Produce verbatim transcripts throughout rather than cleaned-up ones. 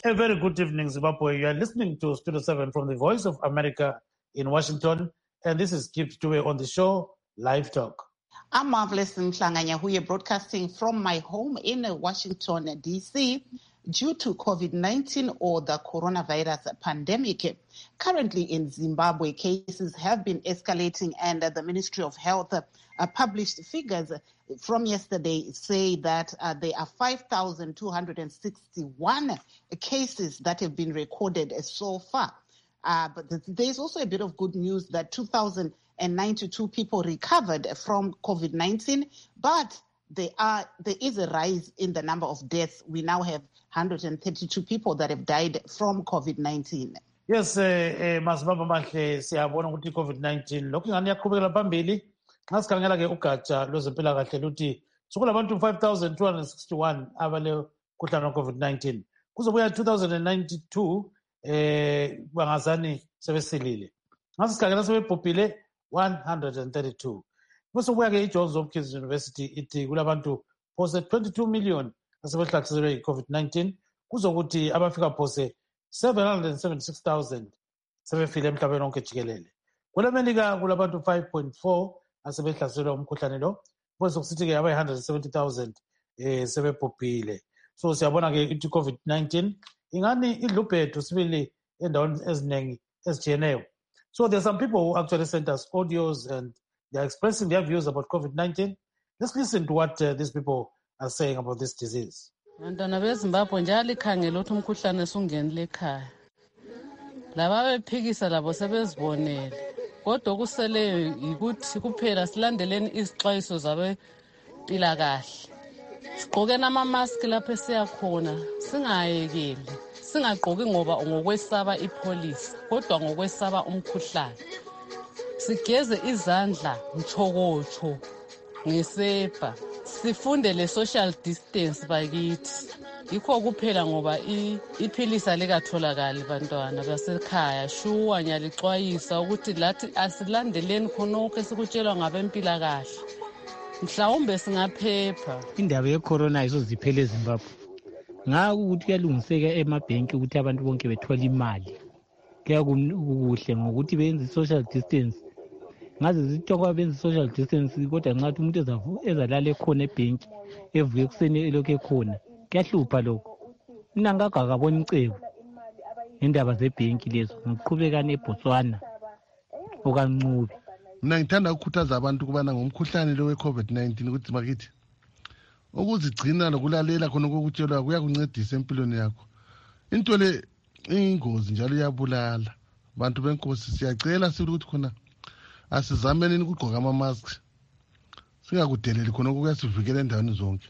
A very good evening, Zimbabwe. You are listening to Studio seven from the Voice of America in Washington, and this is Kip Stewart on the show, Live Talk. I'm Marvelous Mhlanganya, who are broadcasting from my home in Washington, D C, due to COVID nineteen or the coronavirus pandemic. Currently in Zimbabwe, cases have been escalating, and the Ministry of Health uh, published figures from yesterday say that uh, there are five thousand two hundred sixty-one cases that have been recorded so far. Uh, but th- there's also a bit of good news that two thousand ninety-two people recovered from COVID nineteen, but there are there is a rise in the number of deaths. We now have one hundred thirty-two people that have died from COVID nineteen. Yes, masibaba mahle siyabona ukuthi COVID nineteen lokhu ingani yaqhubekela phambili. Xa sikhangela ke ugatsha lwezempilakahle luthi sokulabantu five thousand two hundred sixty-one abale mkhuhlane wa COVID nineteen. Kuzobuya two thousand ninety-two eh bangazani sebesilile. Ngase sikhangela sebebhubhile one hundred thirty-two. Bese kubuya ke iJohns Hopkins University ithi kulabantu phose twenty-two million asebehlaselwe yi-COVID nineteen. Kuzokuthi abafika phose seven hundred seventy-six thousand sebefile emhlabeni wonke jikelele. KweleMelika kulabantu five point four asebehlaselwe umkhuhlane lo. Bese kusithi ke aba one hundred seventy thousand eh sebebhubhile. So siyabona ke ithi COVID nineteen ingani idlubhethu sibili endaweni eziningi ezijiyeneyo. So there's some people who actually sent us audios and they're expressing their views about COVID nineteen. Let's listen to what uh, these people are saying about this disease. Bantwana beZimbabwe njalo ikhangela ukuthi umkhuhlane sungenile ekhaya. Laba bephikisa labo sebezibonele. Kodwa kuseleyo ukuthi kuphela silandeleni izixwayiso zabempilakahle. Sigqoke nama-mask lapho esiyakhona, singayekeli. Singagqoki ngoba ngokwesaba ipolice, kodwa ngokwesaba umkhuhlane. Sigeze izandla mchokocho ngesepa. Sifunde le social distance bakithi. Yikho kuphela ngoba iphilisa likatholakali bantwana basekhaya. Shuwa nyalixwayisa ukuthi lathi asilandeleni khonokho esikutshelwa ngabempilakahle. Mhlawumbe singaphepha. Indaba ye-corona izoziphele eZimbabwe. Ngaku ukuthi kuyalungiseka emabhenki ukuthi abantu bonke bethola imali. Kuyakuhle ngokuthi benze social distance. Ngaze zitokwa benze social distance kodwa nxa umuntu ezalala ekhona ebhenki evuke kuseni elokho ekhona. Kuyahlupha lokho. Mina ngakho akabona icebo indaba zebhenki lezo ngiqhubekana eBotswana okancube. Mina ngithanda ukukhuthaza abantu kubana ngomkhuhlane lo we-COVID nineteen ukuthi bakithi ukuzigcina lokulalela khona kokutshelwa kuyakuncedisa empilweni yakho. Into le ingozi njalo iyabulala. Abantu benkosi siyacela sithi ukuthi khona asizameneni ukugqoka ama-masks. Singakudeleli khona kuyasivikela endaweni zonke.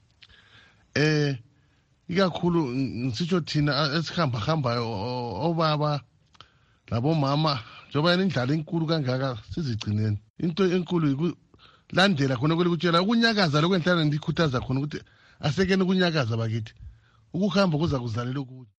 Eh ikakhulu ngisitsho thina esihamba hambayo obaba labo mama njoba indlala enkulu kangaka sizigcineni. Into enkulu landela khona kwelukutshela ukunyakaza lokwenhlala ndikhuthaza khona ukuthi asekene ukunyakaza bakithi ukuhamba kuza kuzalela ukuthi.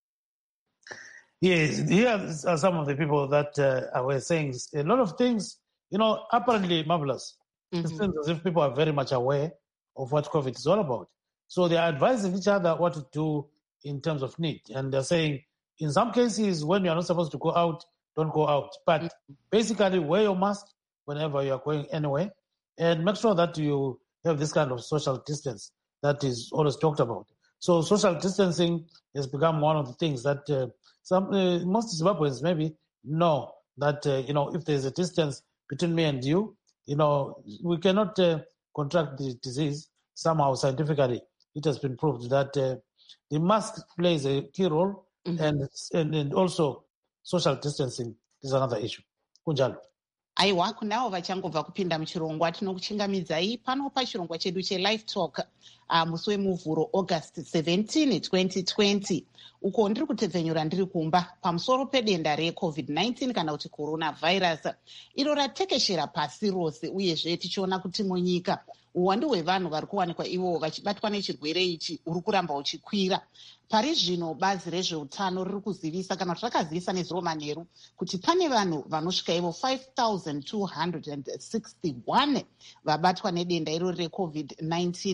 Yes, here are some of the people that uh, were saying a lot of things, you know, apparently marvelous. Mm-hmm. It seems as if people are very much aware of what COVID is all about. So they are advising each other what to do in terms of need. And they're saying, in some cases, when you're not supposed to go out, don't go out. But mm-hmm. basically, wear your mask whenever you're going anywhere. And make sure that you have this kind of social distance that is always talked about. So social distancing has become one of the things that uh, some uh, most Zimbabweans maybe know that, uh, you know, if there's a distance between me and you, you know, we cannot uh, contract the disease. Somehow, scientifically, it has been proved that uh, the mask plays a key role, mm-hmm. and, and and also social distancing is another issue. Kunjalo. Aiwa kunao vachangobva kupinda muchirongwa tinokuchingamidzai pano pachirongwa chedu cheLive Talk uh, musi wemuvhuro August seventeenth twenty twenty. Uko ndiri kutevhenyura ndiri kumba pamusoro pedenda reCovid nineteen kana kuti coronavirus iro ratekeshera pasi rose, uyezve tichiona kuti munyika uwandu hwevanhu vari kuwanikwa ivo vachibatwa nechirwere ichi uri kuramba uchikwira. Pari zvino bazi rezveutano riri kuzivisa kana kuti rakazivisa nezuro manheru kuti pane vanhu vanosvika ivo five thousand two hundred sixty-one vabatwa nedenda irori reCovid nineteen,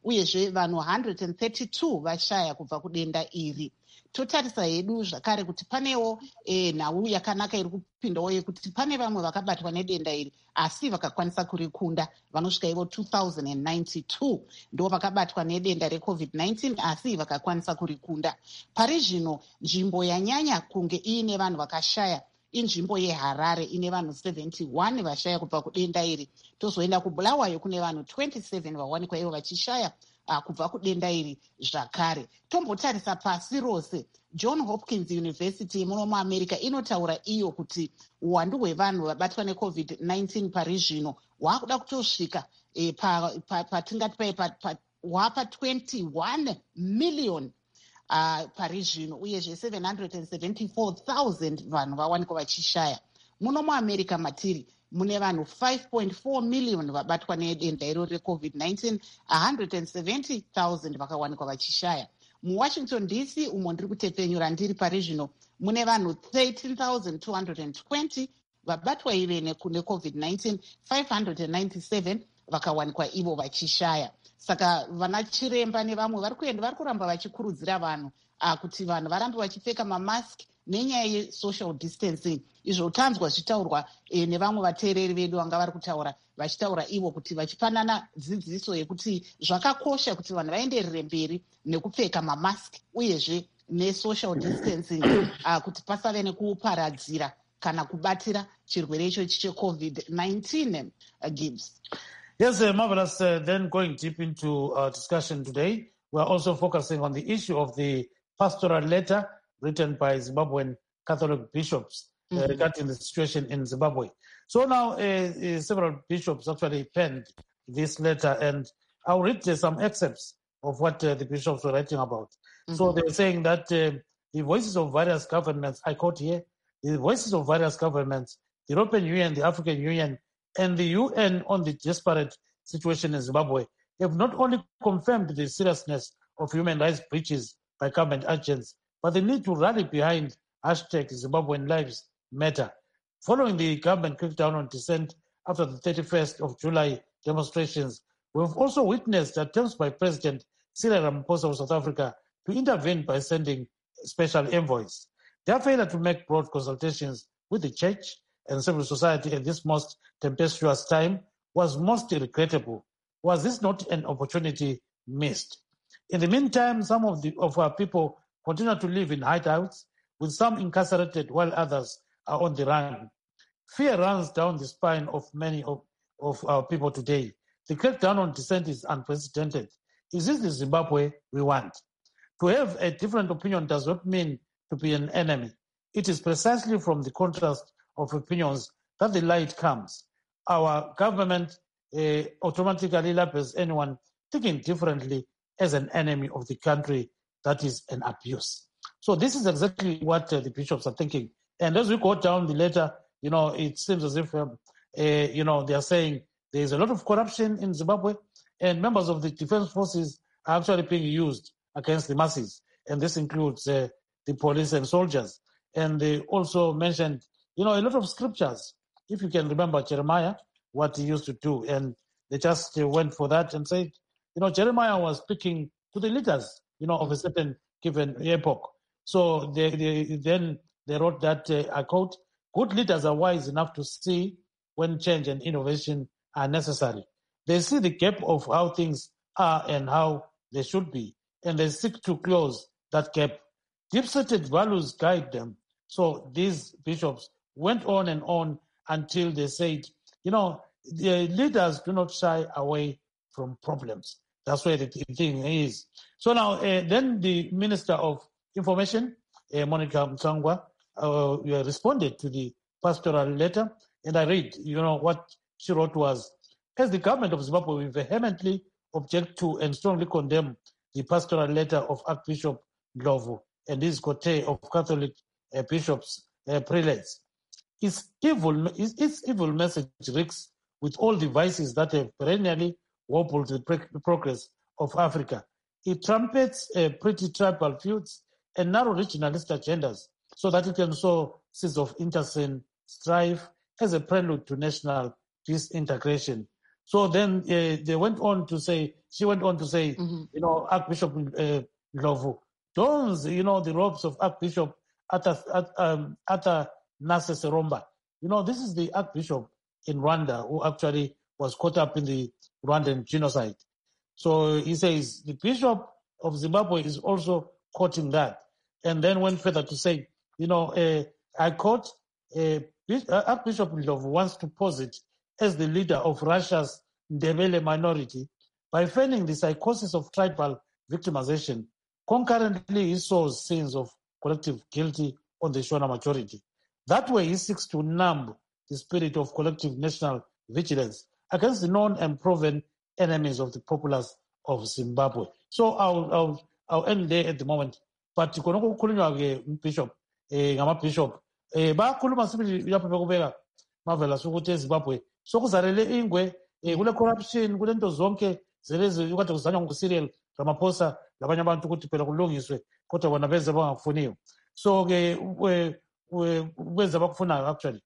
uyezve vanhu one hundred thirty-two vashaya kubva kudenda iri. Totarisa hedu zvakare kuti panewo eh, nhau yakanaka iri kupindawo yekuti pane vamwe vakabatwa nedenda iri asi vakakwanisa kurikunda vanosvika ivo two thousand ninety-two ndo vakabatwa nedenda recovid nineteen asi vakakwanisa kurikunda. Pari zvino nzvimbo yanyanya kunge iine vanhu vakashaya inzvimbo yeHarare ine vanhu seventy-one vashaya kubva kudenda iri. Tozoenda kuBulawayo kune vanhu twenty-seven vawanikwa ivo vachishaya uh, kubva kudenda iri zvakare. Tombotarisa pasi rose, John Hopkins University muno muAmerica inotaura iyo kuti uwandu hwevanhu vabatwa necovid nineteen pari zvino hwakuda kutosvika eh, patingati pa, pa, pa, pa, hwapa twenty-one million Uh, pari zvino uyezve seven hundred seventy-four thousand vanhu vawanikwa vachishaya. Muno muAmerica matiri mune vanhu five point four million vabatwa nedenda iro recovid nineteen, one hundred seventy thousand vakawanikwa vachishaya. MuWashington D C umo ndiri kutepenyura ndiri pari zvino mune vanhu thirteen thousand two hundred twenty vabatwa ive necovid nineteen, five hundred ninety-seven vakawanikwa ivo vachishaya. Saka vana chiremba nevamwe vari kuenda vari kuramba vachikurudzira vanhu uh, kuti vanhu varambe vachipfeka mamask nenyaya yesocial distancing. Izvo tanzwa zvitaurwa eh, nevamwe vateereri vedu vanga vari kutaura vachitaura ivo kuti vachipanana dzidziso yekuti zvakakosha kuti vanhu vaenderere mberi nekupfeka mamask uyezve nesocial distancing uh, kuti pasave nekuparadzira kana kubatira chirwere ichochi checovid nineteen. uh, Gibbs. Yes, uh, marvelous. Uh, then going deep into our discussion today, we're also focusing on the issue of the pastoral letter written by Zimbabwean Catholic bishops uh, mm-hmm. regarding the situation in Zimbabwe. So now uh, uh, several bishops actually penned this letter, and I'll read uh, some excerpts of what uh, the bishops were writing about. Mm-hmm. So they were saying that uh, the voices of various governments, I quote here, the voices of various governments, the European Union, the African Union, and the U N on the desperate situation in Zimbabwe have not only confirmed the seriousness of human rights breaches by government agents, but the need to rally behind hashtag Zimbabwean Lives Matter. Following the government crackdown on dissent after the thirty-first of July demonstrations, we have also witnessed attempts by President Cyril Ramaphosa of South Africa to intervene by sending special envoys. Their failure to make broad consultations with the church and civil society at this most tempestuous time was most regrettable. Was this not an opportunity missed? In the meantime, some of, the, of our people continue to live in hideouts, with some incarcerated while others are on the run. Fear runs down the spine of many of, of our people today. The crackdown on dissent is unprecedented. Is this the Zimbabwe we want? To have a different opinion does not mean to be an enemy. It is precisely from the contrast of opinions that the light comes. Our government uh, automatically labels anyone thinking differently as an enemy of the country. That is an abuse. So this is exactly what uh, the bishops are thinking. And as we go down the letter, you know, it seems as if, um, uh, you know, they are saying there is a lot of corruption in Zimbabwe, and members of the defense forces are actually being used against the masses. And this includes uh, the police and soldiers. And they also mentioned, you know, a lot of scriptures. If you can remember Jeremiah, what he used to do. And they just uh, went for that and said, you know, Jeremiah was speaking to the leaders, you know, of a certain given epoch. So they, they then they wrote that, uh, I quote, good leaders are wise enough to see when change and innovation are necessary. They see the gap of how things are and how they should be, and they seek to close that gap. Deep-seated values guide them. So these bishops went on and on until they said, you know, the leaders do not shy away from problems. That's where the thing is. So now, uh, then the Minister of Information, uh, Monica Mtsangwa, uh, responded to the pastoral letter, and I read, you know, what she wrote was, as the government of Zimbabwe, we vehemently object to and strongly condemn the pastoral letter of Archbishop Ndlovu and his cote of Catholic uh, bishops, uh, prelates. Its evil, its, its evil message reeks with all the vices that have perennially wobbled the pre- progress of Africa. It trumpets uh, pretty tribal feuds and narrow regionalist agendas so that it can sow seeds of intestine strife as a prelude to national disintegration. So then uh, they went on to say, she went on to say, mm-hmm. you know, Archbishop uh, Ndlovu dons, you know, the robes of Archbishop Ata, um, Ata Nase Seromba. You know, this is the Archbishop in Rwanda who actually was caught up in the Rwandan genocide. So he says the Bishop of Zimbabwe is also quoting that. And then went further to say, you know, uh, I quote, uh, Archbishop Ndlovu wants to pose it as the leader of Russia's Ndebele minority by feigning the psychosis of tribal victimization. Concurrently, he sows scenes of collective guilty on the Shona majority. That way, he seeks to numb the spirit of collective national vigilance against the known and proven enemies of the populace of Zimbabwe. So I'll, I'll, I'll end there at the moment. But konoko kukhulunywa ke bishop eh ngama bishop eh bakhuluma sibili lapho bekubeka mavela sokuthi eZimbabwe sokuzalele ingwe eh kule corruption kule nto zonke zelezi ukade kuzanywa ngoSerial Ramaphosa labanye abantu ukuthi phela kulungiswe kodwa bona benze bangakufuniyo. So ke wenza bakufunayo actually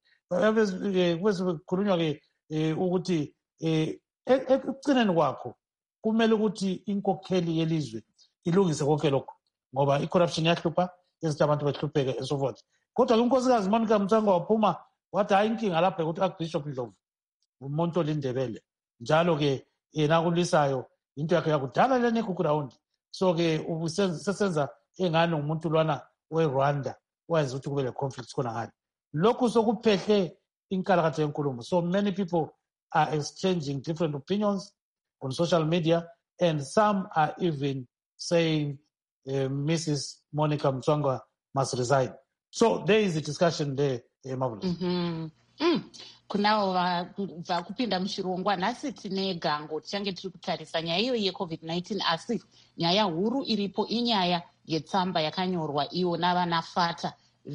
bese kukhulunywa ke ukuthi eh ekugcineni kwakho kumele ukuthi inkokheli yelizwe ilungise konke lokho ngoba i-corruption yahlupha ezithi abantu behlupheke and so forth. Kodwa ke unkosikazi Monica Mtsangwa waphuma wathi hayi inkinga lapha ukuthi Archbishop Ndlovu umuntu olindebele njalo ke yena kulisayo into yakhe yakudala lene kuground. So ke ubusesenza engani umuntu lwana weRwanda wazi ukuthi kube le conflict khona ngani. Lokhu sokuphehle inkalakatha yenkulumo. So many people are exchanging different opinions on social media, and some are even saying uh, Missus Monica Mtsangwa must resign. So there is a discussion there, uh, Marvelous. Mm-hmm. Mm. Kunawo vakupinda muchirongwa nhasi tine gango tichange tiri kutarisa nyaya iyo yecovid nineteen asi nyaya huru iripo inyaya yetsamba yakanyorwa iyo navanafata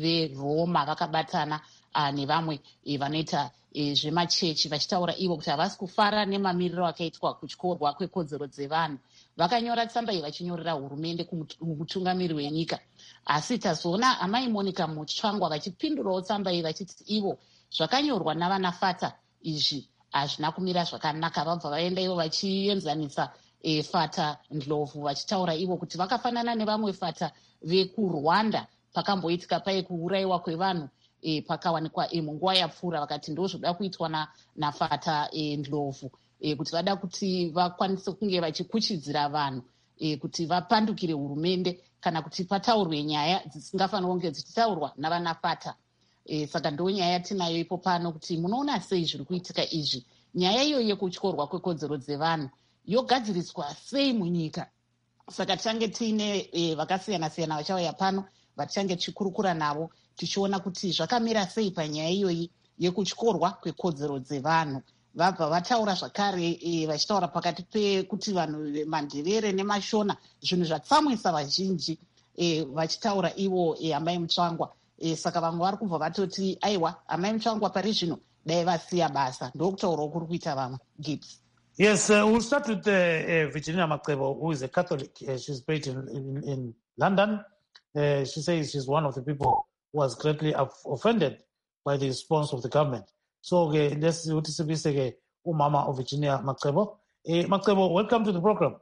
veroma vakabatana uh, nevamwe uh, vanoita uh, zvemachechi vachitaura ivo kuti havasi kufara nemamiriro akaitwa kutyorwa kwekodzero dzevanhu. Vakanyora tsamba iyi vachinyorera hurumende kumutungamiri wenyika, asi tazoona amai Monica Mtsangwa vachipindurawo tsamba iyi vachiti ivo zvakanyorwa navanafata izvi hazvina kumira zvakanaka. Vabva vaenda ivo vachienzanisa e, fata Ndlovu vachitaura ivo kuti vakafanana nevamwe fata vekurwanda pakamboitika pai kuurayiwa kwevanhu e, pakawanikwa e, munguva yapfuura. Vakati ndozvoda kuitwa na, nafata e, Ndlovu e, kuti vada kuti vakwanise kunge vachikuchidzira vanhu e, kuti vapandukire hurumende kana kuti pataurwe nyaya dzisingafanira kunge dzichitaurwa navanafata. E, saka ndo nyaya yatinayo ipo pano kuti munoona sei zviri kuitika izvi. Nyaya iyo yekutyorwa kwekodzero dzevanhu yogadziriswa sei munyika. Saka tichange tiine e, vakasiyana siyana vachauya pano vatichange tichikurukura navo tichiona kuti zvakamira sei panyaya iyoyi yekutyorwa kwekodzero dzevanhu. Vabva vataura zvakare e, vachitaura pakati pekuti vanhu mandevere nemashona zvinhu zvatsamwisa vazhinji e, vachitaura ivo e, amai Mtsangwa. E, saka vamwe vari kubva vatoti aiwa amai Mtsangwa pari zvino dai vasiya basa. Ndokutaurawo kuri kuita vamwe. Gibbs. Yes, uh, we'll start with uh, uh, Virginia Macebo, who is a Catholic. Uh, she's based in, in, in London. Uh, she says she's one of the people who was greatly offended by the response of the government. So uh, let's see what is the Umama of Virginia Macebo. Uh, Macebo, welcome to the program.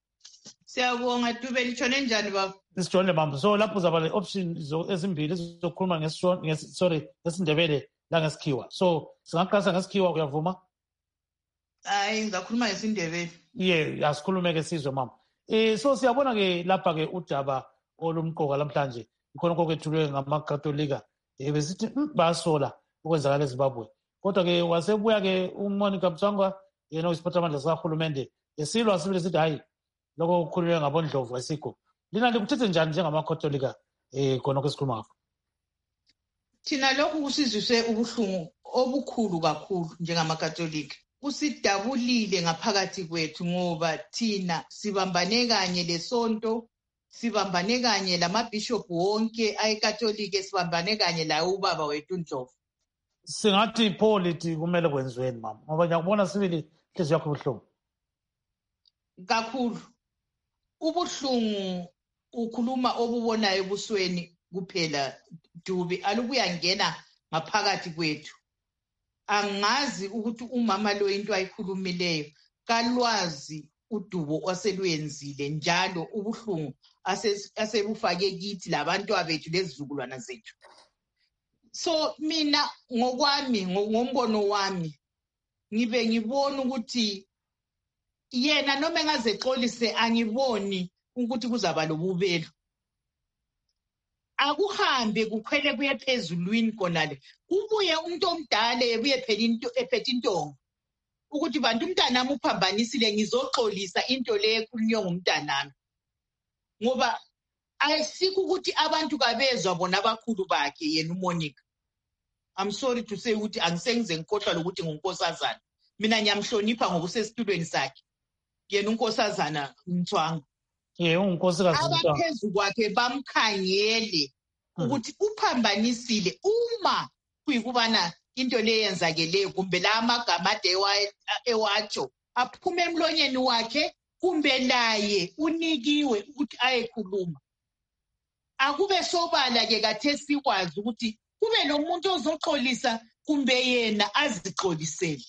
Siyabonga Dube litshone njani baba? Sijone mama. So lapho zaba le option ezimbili ezizokhuluma ngesishona sorry ngesindebele la ngesikhiwa. So singaqasa ngesikhiwa uyavuma? Hayi ngizakhuluma ngesindebele. Yeah, asikhulume ke sizwe mama. Eh so siyabona ke lapha ke udaba olumqoka namhlanje ikhona kokwethulwe ngamakatolika eh besithi basola ukwenzakala eZimbabwe. Kodwa ke wasebuya ke uMonica Mtsangwa yena usiphathamandla sakahulumende esilwa sibili sithi hayi lokho kukhulunywe ngabondlovu esikho. Lina likuthethe njani njengamakatolika eh khona kwesikhuluma ngakho? Thina lokhu kusizwise ubuhlungu obukhulu kakhulu njengamakatolika. Kusidabulile ngaphakathi kwethu ngoba thina sibambane kanye lesonto, sibambane kanye lamabishop wonke ayekatolika, sibambane kanye la ubaba wethu Ndlovu. Singathi politi kumele kwenziweni mama ngoba ngiyakubona sibili inhliziyo yakho ubuhlungu kakhulu. Ubuhlungu ukhuluma obubonayo ebusweni kuphela Dube, alubuyangena ngaphakathi kwethu. angazi ukuthi umama lo into ayikhulumileyo kalwazi udubo oselwenzile njalo ubuhlungu asebufake kithi labantwana bethu lezizukulwana zethu. So mina ngokwami ngombono wami ngibe ngibona ukuthi yena noma engazexolise angiboni ukuthi kuzaba lobubelo. Akuhambe kukhwele kuye phezulwini konale kubuye umuntu omdala ebuye phela into ephethe intonga ukuthi bantu umntanami uphambanisile ngizoxolisa into le ekhulunywe ngumntanami ngoba ayisikho ukuthi abantu kabezwa bona abakhulu bakhe yena uMonica. I'm sorry to say ukuthi angisengize ngikhohlwa lokuthi ngunkosazana mina ngiyamhlonipha ngokusesitulweni sakhe yena unkosazana Mthwanga. Yeah, unkosikazi Mthwanga. Abaphezu kwakhe bamkhangele ukuthi uphambanisile uma kuyikubana into le yenzakeleyo kumbe la amagama ade ewatsho aphume emlonyeni wakhe kumbe laye unikiwe ukuthi ayekhuluma. Akube sobala ke kathe sikwazi ukuthi kube nomuntu ozoxolisa kumbe yena azixolisele.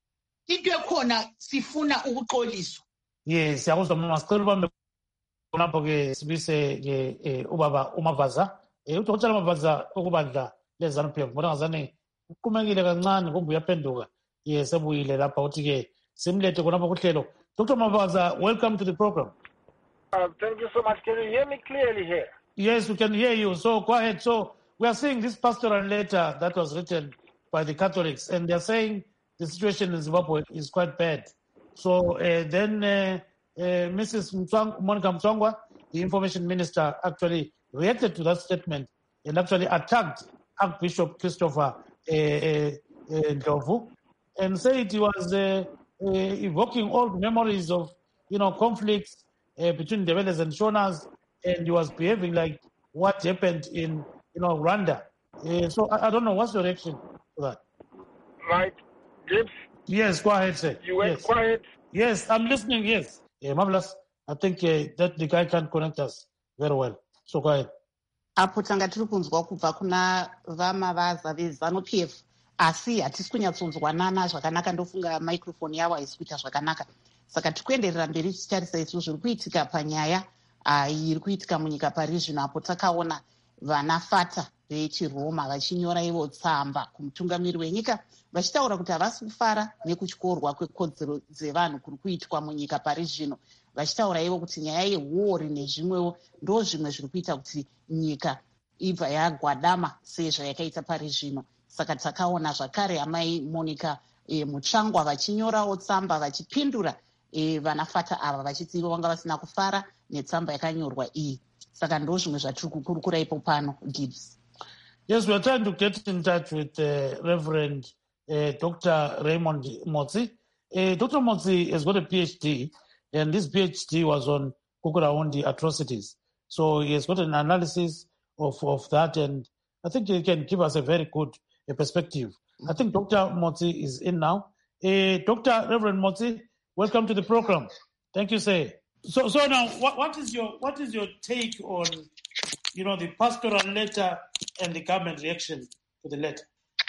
Into ekhona sifuna ukuxoliswa. Yes, siyakuzwa mama sicela ubambe lapho ke sibise ke ubaba uMavaza. Eh uthokothela uMavaza okubandla lezanu P F ngoba ngazane uqhumekile kancane kumbe uyaphenduka. Yes, ebuyile lapha uthi ke simlethe khona kuhlelo. Doctor Mavaza, welcome to the program. Uh, thank you so much. Can you hear me clearly here? Yes, we can hear you. So go ahead. So we are seeing this pastoral letter that was written by the Catholics, and they're saying the situation in Zimbabwe is quite bad. So uh, then uh, uh, Missus Mtswang, Monica Mtswangwa, the information minister, actually reacted to that statement and actually attacked Archbishop Christopher uh, uh, uh, Ndlovu and said he was uh, uh, evoking old memories of, you know, conflicts uh, between the Ndebelés and Shonas, and he was behaving like what happened in, you know, Rwanda. Uh, so I, I don't know, what's your reaction to that? Right, Gibbs? Yes, go ahead, sir. You went yes. quiet. Yes, I'm listening, yes. Yeah, marvelous. I think uh, that the guy can connect us very well. So go ahead. Apo tanga tiri kunzwa kubva kuna vaMavaza vezanu P F asi hatisi kunyatsonzwanana zvakanaka ndofunga microphone yavo haisi kuita zvakanaka saka tikuenderera mberi tichitarisa isu zviri kuitika panyaya iri kuitika munyika pari zvino apo takaona vana fata vechiroma vachinyora ivo tsamba kumutungamiri wenyika vachitaura kuti havasi kufara nekutyorwa kwekodzero dzevanhu kuri kuitwa munyika pari zvino vachitaura ivo kuti nyaya yehori nezvimwewo ndo zvimwe zviri kuita kuti nyika ibva yagwadama sezvayakaita pari zvino saka takaona zvakare amai Monica e, Mutsvangwa vachinyorawo tsamba vachipindura e, vanafata ava vachiti ivo vanga vasina kufara netsamba yakanyorwa iyi saka ndo zvimwe zvatiri kukurukura ipo pano. Gibbs. Yes, we are trying to get in touch with uh, Reverend uh, Doctor Raymond Motsi. Uh, Doctor Motsi has got a P H D, and this P H D was on Kukuraundi atrocities. So he has got an analysis of, of that, and I think he can give us a very good uh, perspective. I think Doctor Motsi is in now. Uh, Doctor Reverend Motsi, welcome to the program. Thank you, sir. So, so now, what, what is your what is your take on, you know, the pastoral letter and the government reaction to the letter?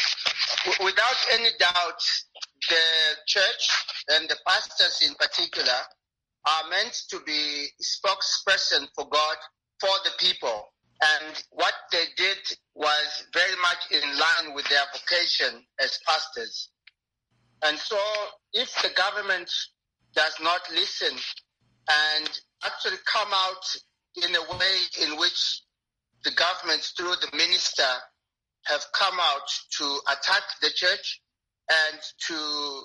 Without any doubt, the church and the pastors in particular are meant to be spokesperson for God, for the people. And what they did was very much in line with their vocation as pastors. And so if the government does not listen and actually come out in a way in which the government, through the minister, have come out to attack the church and to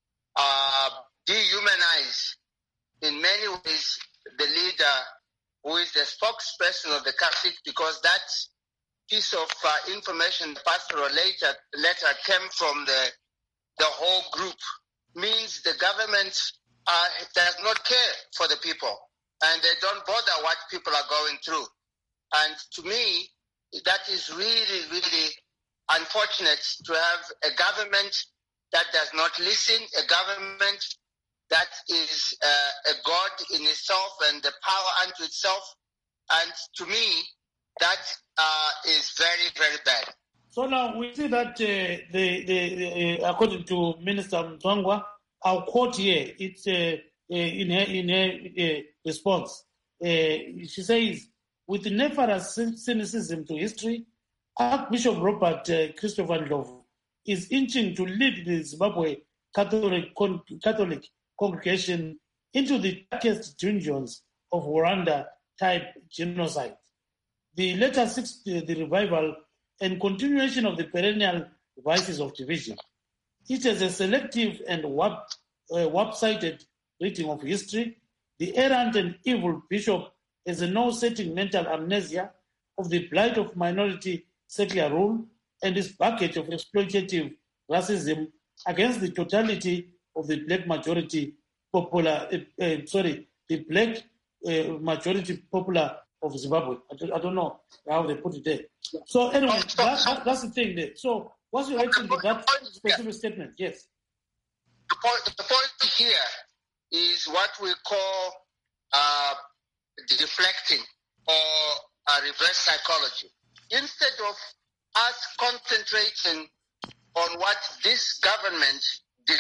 uh, dehumanize in many ways the leader who is the spokesperson of the Catholic, because that piece of uh, information, the pastoral letter, letter came from the the whole group, means the government uh, does not care for the people and they don't bother what people are going through. And to me, that is really, really unfortunate to have a government that does not listen, a government that is uh, a God in itself and the power unto itself. And to me, that uh, is very, very bad. So now we see that uh, the, the, the uh, according to Minister Mzwangwa, our quote here, it's uh, uh, in her, in her uh, response. Uh, she says, with nefarious cynicism to history, Archbishop Robert uh, Christopher Ndlovu is inching to lead the Zimbabwe Catholic, con- Catholic congregation into the darkest dungeons of Rwanda-type genocide. The latter seeks the, the revival and continuation of the perennial vices of division. It is a selective and warp, uh, warp-sided reading of history. The errant and evil bishop has a no-setting mental amnesia of the blight of minority secular rule and his bucket of exploitative racism against the totality of the black majority popular, uh, uh, sorry, the black uh, majority popular of Zimbabwe. I don't, I don't know how they put it there. So anyway, that, that, that's the thing there. So what's your reaction to that specific statement? Yes. The point, the point here is what we call uh, deflecting or uh, reverse psychology. Instead of us concentrating on what this government did,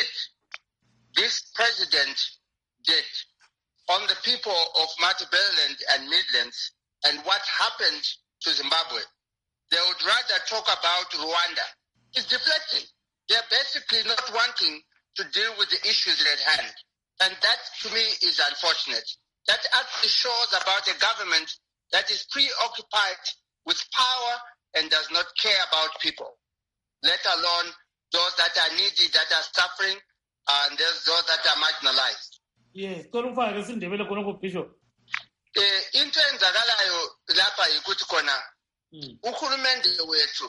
this president did, on the people of Matabeleland and Midlands and what happened to Zimbabwe, they would rather talk about Rwanda. It's deflecting. They're basically not wanting to deal with the issues at hand. And that, to me, is unfortunate. That actually shows about a government that is preoccupied with power and does not care about people, let alone those that are needy, that are suffering, and there's those that are marginalized. Yes, kolufaka sindebele khona ku Bishop. Eh into enzakalayo lapha yikuthi khona uhulumende wethu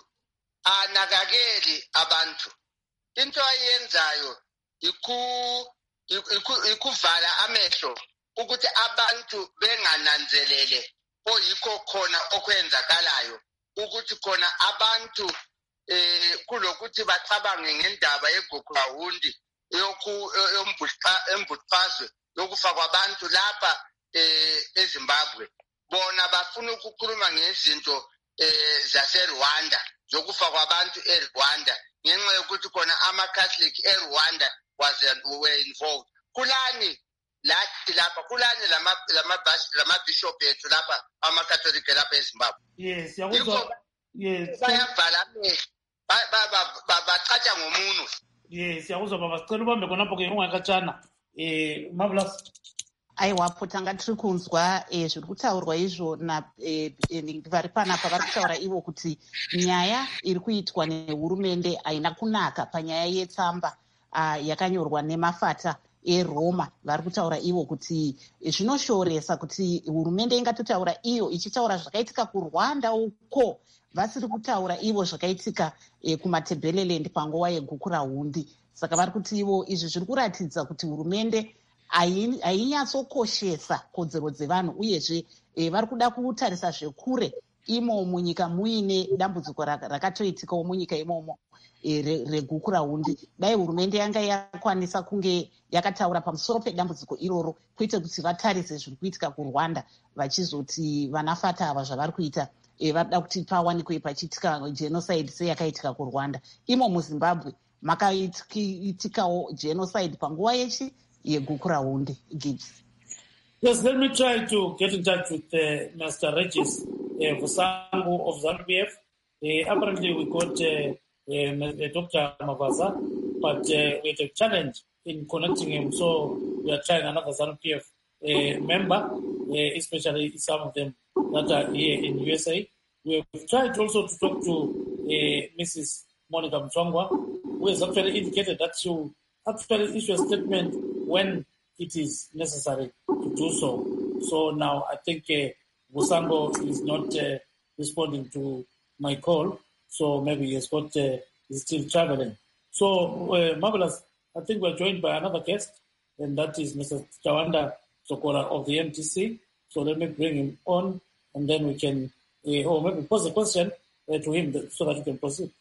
anakakeli abantu. Into ayenzayo iku ikuvala amehlo ukuthi abantu bengananzelele oyikho khona okwenzakalayo ukuthi khona abantu eh kulokuthi bacabange ngendaba yeGugurawundi yoku embutfazwe yokufa kwabantu lapha eh eZimbabwe bona bafuna ukukhuluma ngezinto eh zaseRwanda zokufa kwabantu eRwanda ngenxa yokuthi khona ama-Catholic eRwanda was were involved. Kulani lathi lapha kulani lama lama lama bishop ethu lapha ama-Catholic lapha eZimbabwe. Yes, yakuzwa. Yes. Bayabhala ba ba bachacha ngomuno. Yes, yakuzwa baba sicela ubambe khonapho ke ungakatshana. Eh Marvelous. Aiwa potanga tiri kunzwa eh, zviri kutaurwa izvo vari panapa vari kutaura ivo kuti nyaya iri kuitwa nehurumende haina kunaka panyaya yetsamba uh, yakanyorwa nemafata eroma. Vari kutaura ivo kuti zvinoshoresa kuti hurumende ingatotaura iyo ichitaura zvakaitika kuRwanda uko vasiri kutaura ivo zvakaitika eh, kumatebeleland panguva yeGukurahundi. Saka vari kuti ivo izvi zviri kuratidza kuti hurumende ainyatsokoshesa kodzero dzevanhu uyezve e, vari kuda kutarisa zvekure imo munyika muine dambudziko rakatoitikawo munyika imomo e, reGukurahundi. Dai hurumende yanga yakwanisa kunge yakataura pamusoro pedambudziko iroro kuite kuti vatarise zviri kuitika kuRwanda vachizoti vanafata ava zvavari kuita e, varida kuti pawanikwe pachiitika genocide seyakaitika kuRwanda. Imo muZimbabwe makaitikawo genocide panguva yechi yeGukurahundi. Gibbs. Yes, let me try to get in touch with uh, Mister Regis uh, Vusangu of ZANU P F. Uh, apparently, we got uh, uh, Doctor Mavaza, but uh, we had a challenge in connecting him, so we are trying another ZANU P F uh, member, uh, especially some of them that are here in U S A. We have tried also to talk to uh, Missus Monica Mzwangwa, who has actually indicated that she will actually issue a statement when it is necessary to do so. So now I think uh, Vusango is not uh, responding to my call, so maybe he's got uh, he's still traveling. So uh, Marvelous, I think we're joined by another guest, and that is Mister Tawanda Sokora of the M T C. So let me bring him on, and then we can, uh, or maybe pose a question uh, to him so that he can proceed.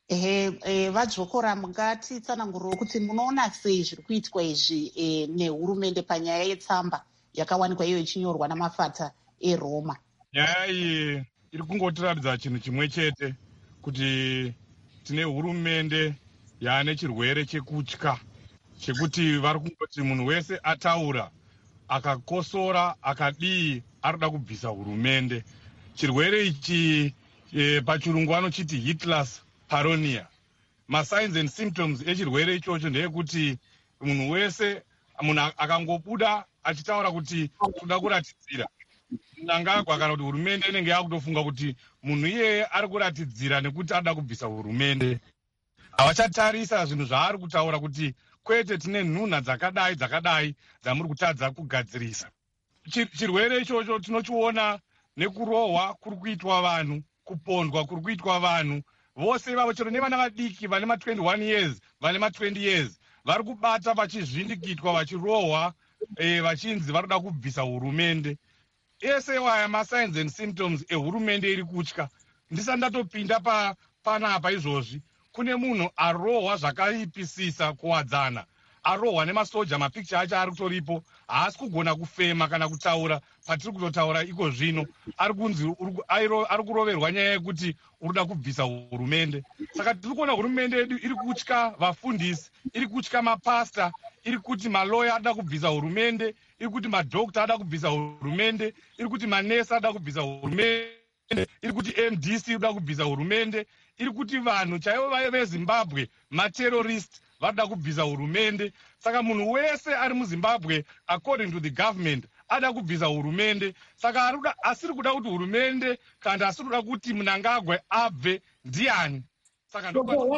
ehe vadzokora mungatitsananguriro kuti munoona sei zviri kuitwa izvi nehurumende panyaya yetsamba yakawanikwa iyo ichinyorwa namafata eroma? nyaya iyi iri kungotiratidza chinhu chimwe chete kuti tine hurumende yaane chirwere chekutya chekuti vari kungoti munhu wese ataura akakosora akadii arikuda kubvisa hurumende. Chirwere ichi e, pachirungu vanochiti Hitler's paranoia. Masigns and symptoms echirwere ichocho ndeyekuti munhu wese munhu akangobuda achitaura kuti toda kuratidzira Mnangagwa kana kuti hurumende inenge yakutofunga kuti munhu iyeye ari kuratidzira nekuti ada kubvisa hurumende. Havachatarisa zvinhu zvaari kutaura kuti kwete tine nhunha dzakadai dzakadai dzamuri kutadza kugadzirisa. Chirwere ichocho tinochiona nekurohwa kuri kuitwa vanhu, kupondwa kuri kuitwa vanhu. Vose ivavo chero nevana vadiki vane ma twenty-one years vane ma twenty years vari kubata vachizvindikitwa vachirohwa eh, vachinzi varoda kubvisa hurumende. Ese waya ma signs and symptoms ehurumende iri kutya. Ndisati ndatopinda pa panapa izvozvi kune munhu arohwa zvakaipisisa kuwadzana, arohwa nemasoja, mapicture acho ari kutoripo, haasi kugona kufema kana kutaura patiri kutotaura iko zvino. Ari kunzi ari kuroverwa nyaya yekuti urikuda kubvisa hurumende. Saka tiri kuona hurumende yedu iri kutya vafundisi, iri kutya mapasta, iri kuti maloya ada kubvisa hurumende, iri kuti madhokta ada kubvisa hurumende, iri kuti manesi ada kubvisa hurumende, iri kuti M D C ida kubvisa hurumende, iri kuti vanhu chaivo vezimbabwe materrorist vada kubvisa hurumende. Saka munhu wese ari muzimbabwe according to the government ada kubvisa hurumende. Saka asiri kuda kuti hurumende kana asiri kuda kuti Mnangagwa abve ndiani. Saka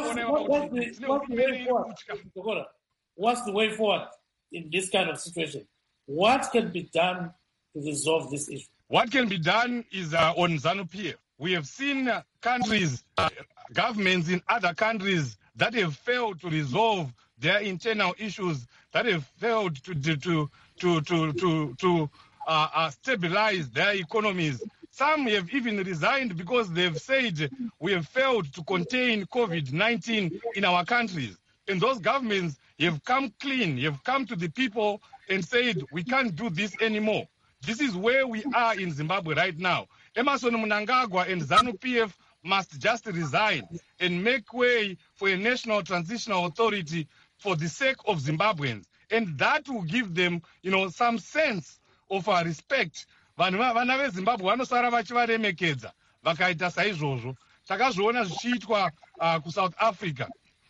what's the way forward in this kind of situation? What can be done to resolve this issue? What can be done is uh, on ZANU-P F. We have seen uh, countries, uh, governments in other countries that have failed to resolve their internal issues, that have failed to to to to to, to, to uh, uh, stabilize their economies. Some have even resigned because they've said we have failed to contain COVID nineteen in our countries. And those governments have come clean, have come to the people and said we can't do this anymore. This is where we are in Zimbabwe right now. Emmerson Mnangagwa and ZANU-P F must just resign and make way for a national transitional authority for the sake of Zimbabweans. And that will give them, you know, some sense of uh, respect. Vana veZimbabwe vanosara vachivaremekedza vakaita saizvozvo. Takazviona zvichiitwa uh, kuSouth Africa.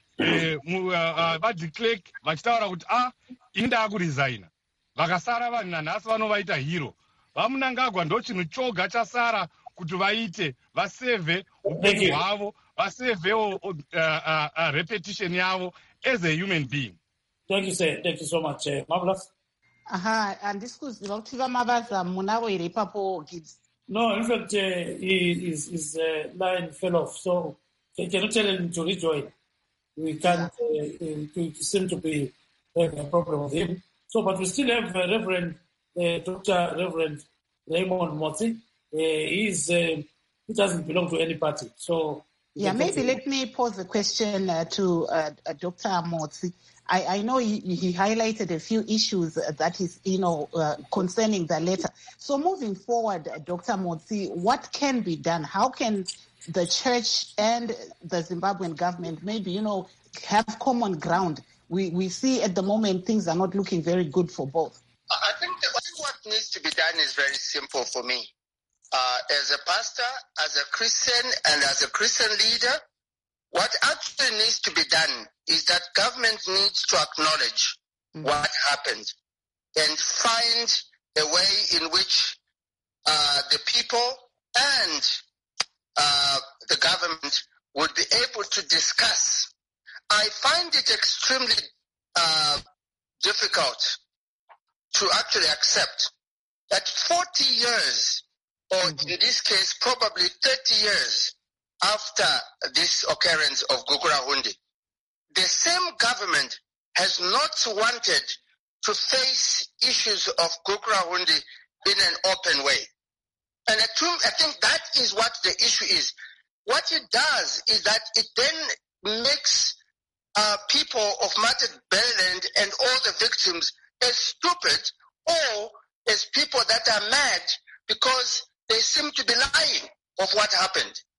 VaDe vachitaura kuti ah ini ndaakuresigna. Vakasara vanhu nanhasi vanovaita hero. VaMnangagwa ndo chinhu choga chasara kuti vaite, vasevhe upenyu hwavo, vasevhewo uh, uh, uh, repetition yavo as a human being. Thank you, sir. Thank you so much. Uh, Marvelous. Aha, and this was about to Mavaza Munavo Papo Gibbs. No, in fact, uh, his, his uh, line fell off, so I cannot tell him to rejoin. We can't, uh, it seem to be uh, a problem with him. So, but we still have uh, Reverend, uh, Doctor Reverend Raymond Motsi. Uh, he's, uh, he doesn't belong to any party. So, yeah, maybe let me pose the question uh, to uh, uh, Doctor Motsi. I, I know he, he highlighted a few issues that is, you know, uh, concerning the letter. So moving forward, uh, Doctor Motsi, what can be done? How can the church and the Zimbabwean government maybe, you know, have common ground? We we see at the moment things are not looking very good for both. I think, that, I think what needs to be done is very simple for me. Uh, as a pastor, as a Christian, and as a Christian leader, what actually needs to be done is that government needs to acknowledge mm-hmm. what happened and find a way in which uh, the people and uh, the government would be able to discuss. I find it extremely uh, difficult to actually accept that forty years, or mm-hmm. in this case, probably thirty years after this occurrence of Gukurahundi, the same government has not wanted to face issues of Gukurahundi in an open way. And I think that is what the issue is. What it does is that it then makes uh, people of Matabeleland and all the victims as stupid or as people that are mad because they seem to be lying of what happened.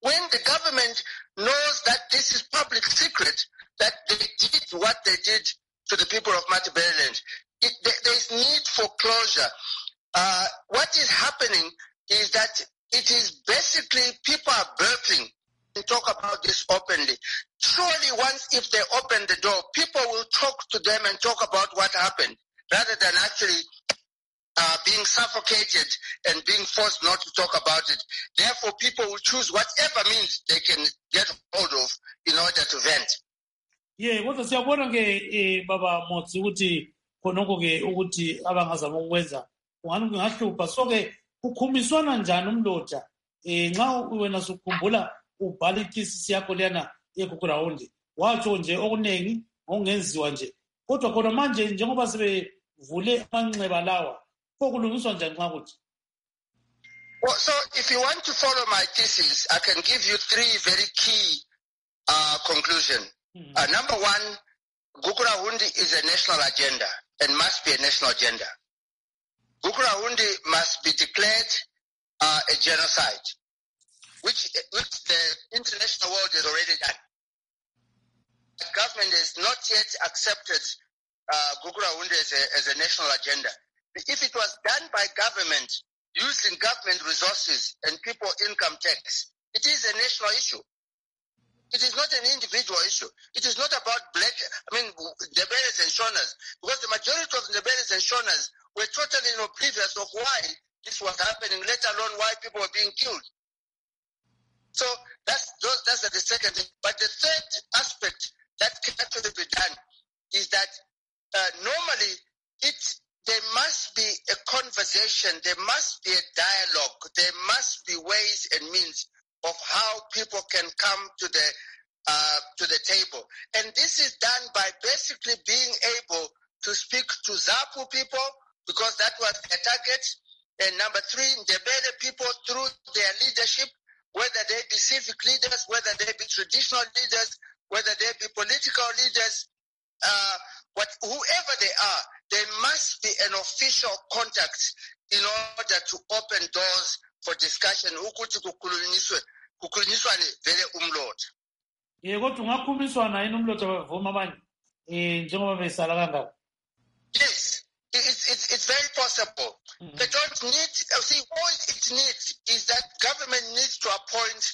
when the government knows that this is public secret, that they did what they did to the people of Matabeleland. It, there is need for closure. Uh, what is happening is that it is basically people are burping and talk about this openly. Surely once if they open the door, people will talk to them and talk about what happened rather than actually uh, being suffocated and being forced not to talk about it. Therefore, people will choose whatever means they can get hold of in order to vent. Yeah, kodwa siyabona ke baba Motsi ukuthi khonoko ke ukuthi abangazama ukwenza ungani kungahlupha so ke ukhumiswana njani umloja eh nxa wena sukhumbula ubhala ikisi yakho lena yeGugurawundi watsho nje okunengi ongenziwa nje kodwa khona manje njengoba sebevule amanxeba lawa kokulungiswa njani nxa kuthi. Well, so if you want to follow my thesis, I can give you three very key uh, conclusions. Mm-hmm. Uh, number one, Gugurawundi is a national agenda and must be a national agenda. Gugurawundi must be declared uh, a genocide, which, which the international world has already done. The government has not yet accepted uh, Gugurawundi as a, as a national agenda. If it was done by government, using government resources and people income tax, it is a national issue. It is not an individual issue. It is not about black, I mean, Ndebeles and Shonas, because the majority of Ndebeles and Shonas were totally oblivious of why this was happening, let alone why people were being killed. So that's that's the second thing. But the third aspect that can actually be done is that uh, normally it there must be a conversation, there must be a dialogue, there must be ways and means of how people can come to the uh, to the table. And this is done by basically being able to speak to Zapu people, because that was their target. And number three, Ndebele people through their leadership, whether they be civic leaders, whether they be traditional leaders, whether they be political leaders, uh, what, whoever they are, there must be an official contact in order to open doors for discussion. Ukuthi kukhulunyiswe kukhulunyiswane vele umlotha. Yeah, kodwa ungakhumiswana yini umlotha bavuma abanye eh njengoba besala kangaka. Yes, it's it's it's very possible. Mm-hmm. They don't need, see, all it needs is that government needs to appoint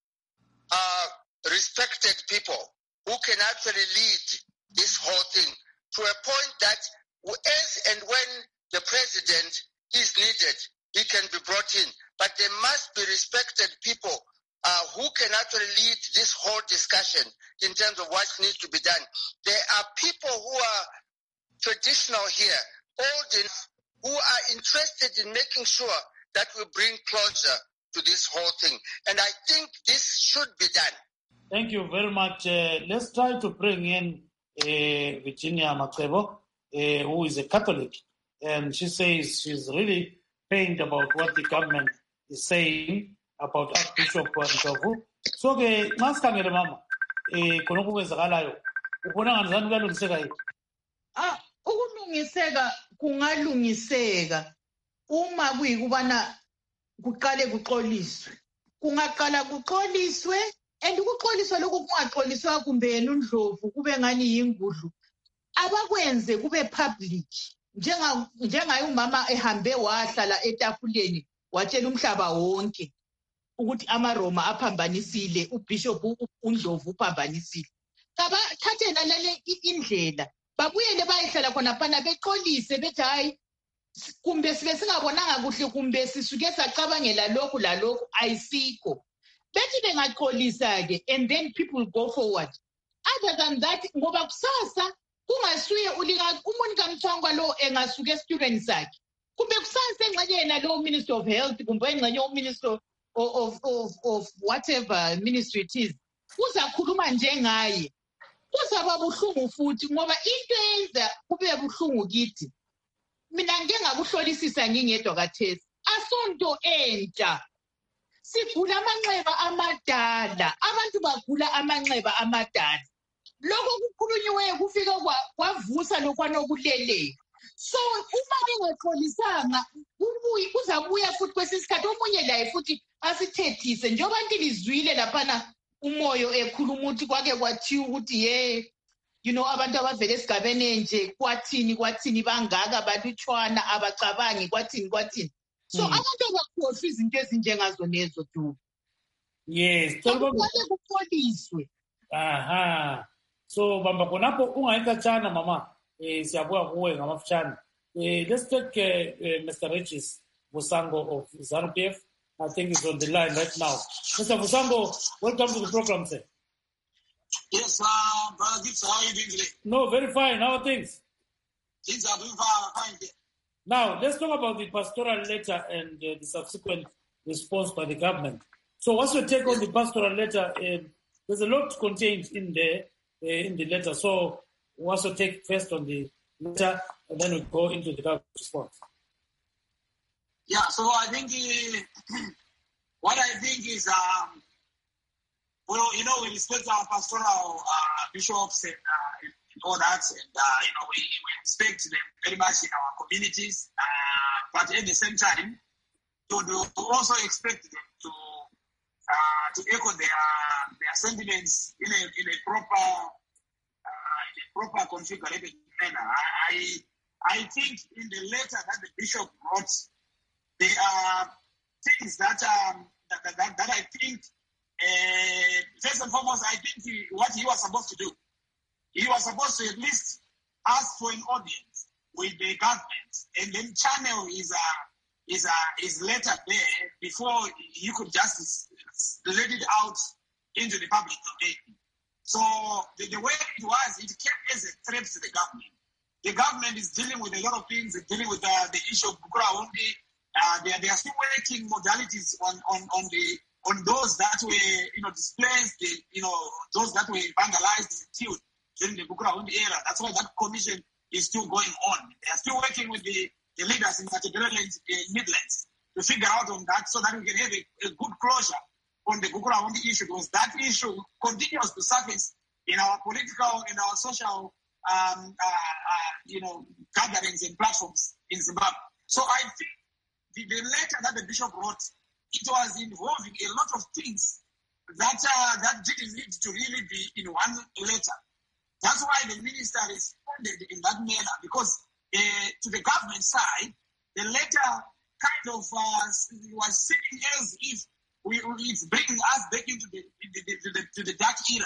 uh, respected people who can actually lead this whole thing to a point that as and when the president is needed, he can be brought in. But there must be respected people uh, who can actually lead this whole discussion in terms of what needs to be done. There are people who are traditional here, old enough, who are interested in making sure that we bring closure to this whole thing. And I think this should be done. Thank you very much. Uh, let's try to bring in uh, Virginia Macebo, uh, who is a Catholic. And she says she's really pained about what the government is saying about Archbishop Ndlovu. So ke masikhangele mama eh khonokho kwenzakalayo ubona ngani kuyalungiseka yini? Ah ukulungiseka kungalungiseka uma kuyikubana kuqale kuxoliswe. Kungaqala kuxoliswe and ukuxoliswa lokhu kungaxoliswa kumbe yena uNdlovu kube ngani yingudlu. Abakwenze kube public. Njenga njengaye umama ehambe wahlala etafuleni watshela umhlaba wonke ukuthi amaRoma aphambanisile uBishop uNdlovu uphambanisile. Kabathathela lale indlela babuyele bayihlala khona phana beqolise bethi hayi kumbe sibe singabonanga kuhle kumbe sisuke sacabangela lokhu la lokhu ayisikho. Bethi bengaqolisa ke and then people go forward. Other than that ngoba kusasa kungasuye ulika umuntu kamthangwa lo engasuke student sakhe kumbe kusasa engxenye yena lo Minister of Health kumbe engxenye o Minister of of of whatever ministry it is uzakhuluma njengaye kuzaba buhlungu futhi ngoba into yenza kube buhlungu kithi. Mina ngeke ngakuhlolisisa ngingedwa kathesi asonto entsha sigula amanxeba amadala abantu bagula amanxeba amadala lokho kukhulunywe kufika kwavusa lokwanokulele. So uma bengaxolisanga kubuyi kuzabuya futhi kwesisikhathi omunye laye futhi asithethise njengoba ntilizwile laphana umoyo ekhuluma ukuthi kwake kwathiwa ukuthi ye you know abantu abavele esigabeni enje kwathini kwathini bangaka balutshwana abacabangi kwathini kwathini so Mm. abantu abakhohlwa izinto ezinjengazo nezo tu Yes. So, Bamba- kumele kupoliswe. aha. So Bamba khonapho ungayicatshana mama. Eh siyabuya kuwe ngamafutshane. Eh let's take uh, uh, Mister Regis Vusango of ZANU P F. I think he's on the line right now. Mister Vusango, welcome to the program, sir. Yes, uh, Brother Gibbs, how are you doing today? No, very fine. How are things? Things are doing fine. fine here. Now, let's talk about the pastoral letter and uh, the subsequent response by the government. So what's your take on the pastoral letter? Uh, there's a lot contained in there, uh, in the letter. So what's your take first on the letter, and then we go into the government response? Yeah, so I think uh, what I think is, um, well, you know, we respect our pastoral uh, bishops and, uh, and all that, and uh, you know, we, we respect them very much in our communities. Uh, but at the same time, we would also expect them to uh, to echo their their sentiments in a in a proper uh, in a proper configured manner. I I think in the letter that the bishop wrote, there are things that um that that, that I think uh, first and foremost, I think he, what he was supposed to do, he was supposed to at least ask for an audience with the government and then channel his uh, his uh, his letter there before you could just let it out into the public domain. So the, the way it was, it came as a threat to the government. The government is dealing with a lot of things, dealing with uh, the issue of Bukura only. Uh, they, are, they are still working modalities on, on, on the on those that were you know displaced, the, you know those that were vandalized and killed during the Bukura only era. That's why that commission is still going on. They are still working with the, the leaders in Category uh, Midlands to figure out on that so that we can have a, a good closure on the Bukura only issue, because that issue continues to surface in our political, in our social um, uh, uh, you know gatherings and platforms in Zimbabwe. So I think the, the letter that the bishop wrote, it was involving a lot of things that uh, that didn't need to really be in one letter. That's why the minister responded in that manner, because uh, to the government side, the letter kind of uh, was sitting as if we, it's bringing us back into the, the, the, the, to the dark era,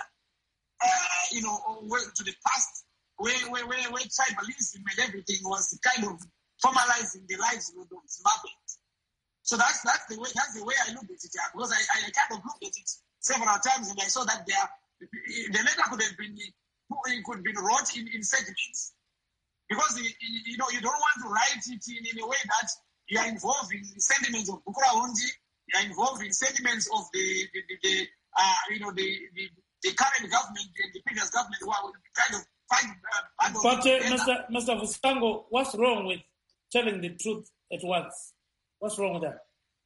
uh, you know, to the past, where, where, where, where tribalism and everything was kind of formalizing the lives of the Zimbabweans. So that's that's the way that's the way I looked at it, yeah, because I, I kind of looked at it several times and I saw that there the letter could have been it could have been wrote in, in segments, because you know you don't want to write it in, in a way that you are involved in sentiments of Bukura Hondi, you are involved in sentiments of the the, the, the uh, you know the, the the current government and the previous government who are kind of fight. Uh, but uh, Mister Mister Vusango, what's wrong with telling the truth at once? What's wrong with that?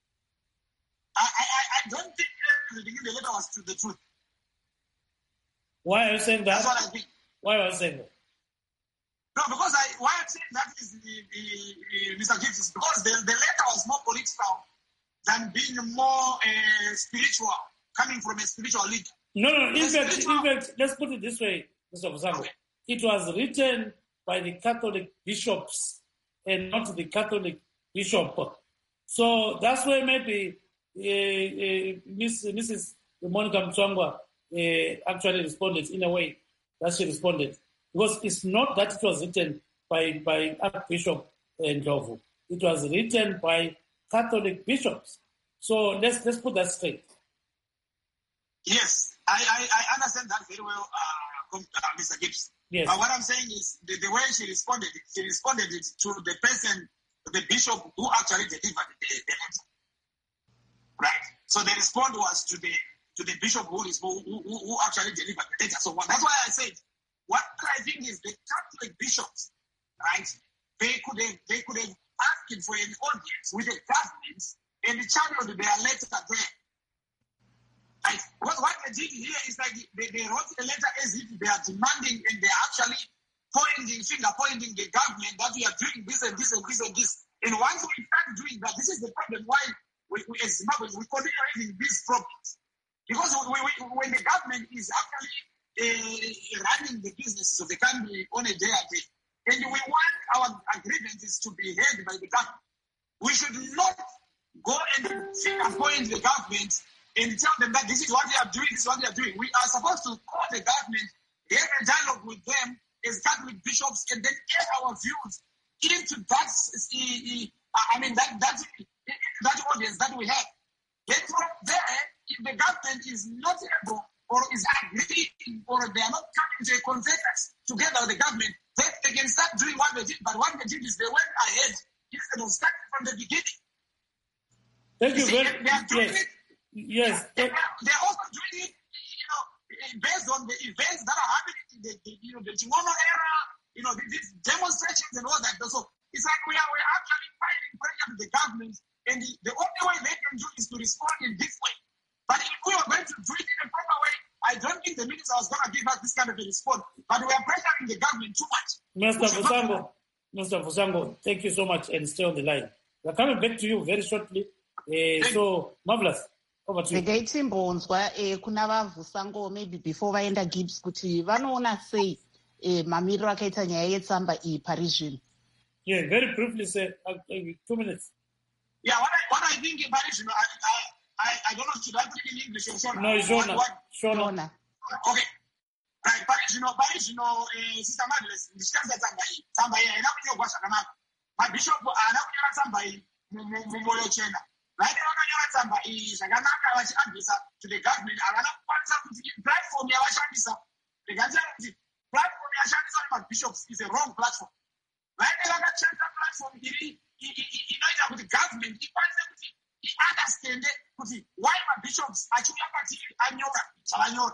I, I, I don't think the beginning the letter was to the truth. Why are you saying that? That's what I think. Why are you saying that? No, because I why I'm saying that is the, the, the Mister Gibbs is because the, the letter was more political than being more uh, spiritual, coming from a spiritual leader. No, no, in fact, in fact, let's put it this way, Mister Vusango. Okay. It was written by the Catholic bishops and not the Catholic bishop. So that's why maybe uh, uh, Miss, Missus Monica Mtswangwa uh, actually responded in a way that she responded. Because it's not that it was written by, by Archbishop Ndlovu. It was written by Catholic bishops. So let's let's put that straight. Yes, I, I, I understand that very well, uh, uh, Mister Gibbs. Yes. But what I'm saying is the, the way she responded, she responded it to the person, the bishop who actually delivered the, the letter. Right. So the response was to the to the bishop who, who, who, who actually delivered the letter. So that's why I said what I think is the Catholic bishops, right? They could have they could have asked for an audience with the government and channeled their letter there. Like, what, what they did here is like they, they wrote a letter as if they are demanding and they're actually pointing, finger pointing the government that we are doing this and this and this and this. And once we start doing that, this is the problem why we, we as Zimbabweans, we continue having these problems. Because we, we, when the government is actually uh, running the businesses of the country on a day-to-day, and we want our grievances to be heard by the government, we should not go and appoint the government and tell them that this is what they are doing, this is what they are doing. We are supposed to call the government, have a dialogue with them as Catholic bishops, and then add our views into that, I mean, that, that, that audience that we have. Then from there, if the government is not able or is agreeing or they are not coming to a consensus together with the government, then they can start doing what they did. But what they did is they went ahead instead of starting from the beginning. Thank you very much. They are doing yes. it. Yes. They are, they are also doing it, you know, based on the events that are happening in the, the you know, the Chigono era, you know, these demonstrations and all that. So it's like we are, we are actually fighting pressure to the government, and the, the only way they can do is to respond in this way. But if we are going to do it in a proper way, I don't think the minister was going to give us this kind of a response. But we are pressuring the government too much. Mister Vusango, Mister Vusango, thank you so much, and stay on the line. We're coming back to you very shortly. Uh, so, Marvelous, over to you. Ndingaitimbonzwa eh, kuna vaVusango maybe before vaenda Gibbs kuti vanoona sei eh, mamiriro akaita nyaya yetsamba iyi Parisian. Yeah, very briefly, say uh, uh, two minutes. Yeah, what I, what I think in Parisian, I, I, I don't know, should I put it in English or Shona? No, Shona. What, what? Shona. Okay. Right, Parisian, Parisian, uh, Sister Madness, discuss that somebody. Somebody, I know you was a man. My bishop, I know you somebody, Mumoyo Chena. Right, I know you somebody, Saganaka, was answer to the government. I don't want something to platform, I was answer. The government platform, I answer about bishops is a wrong platform. Right, I got change the platform, he, he, he, he knows with the government, he wants them to he understand it, why my bishops actually are Anyora.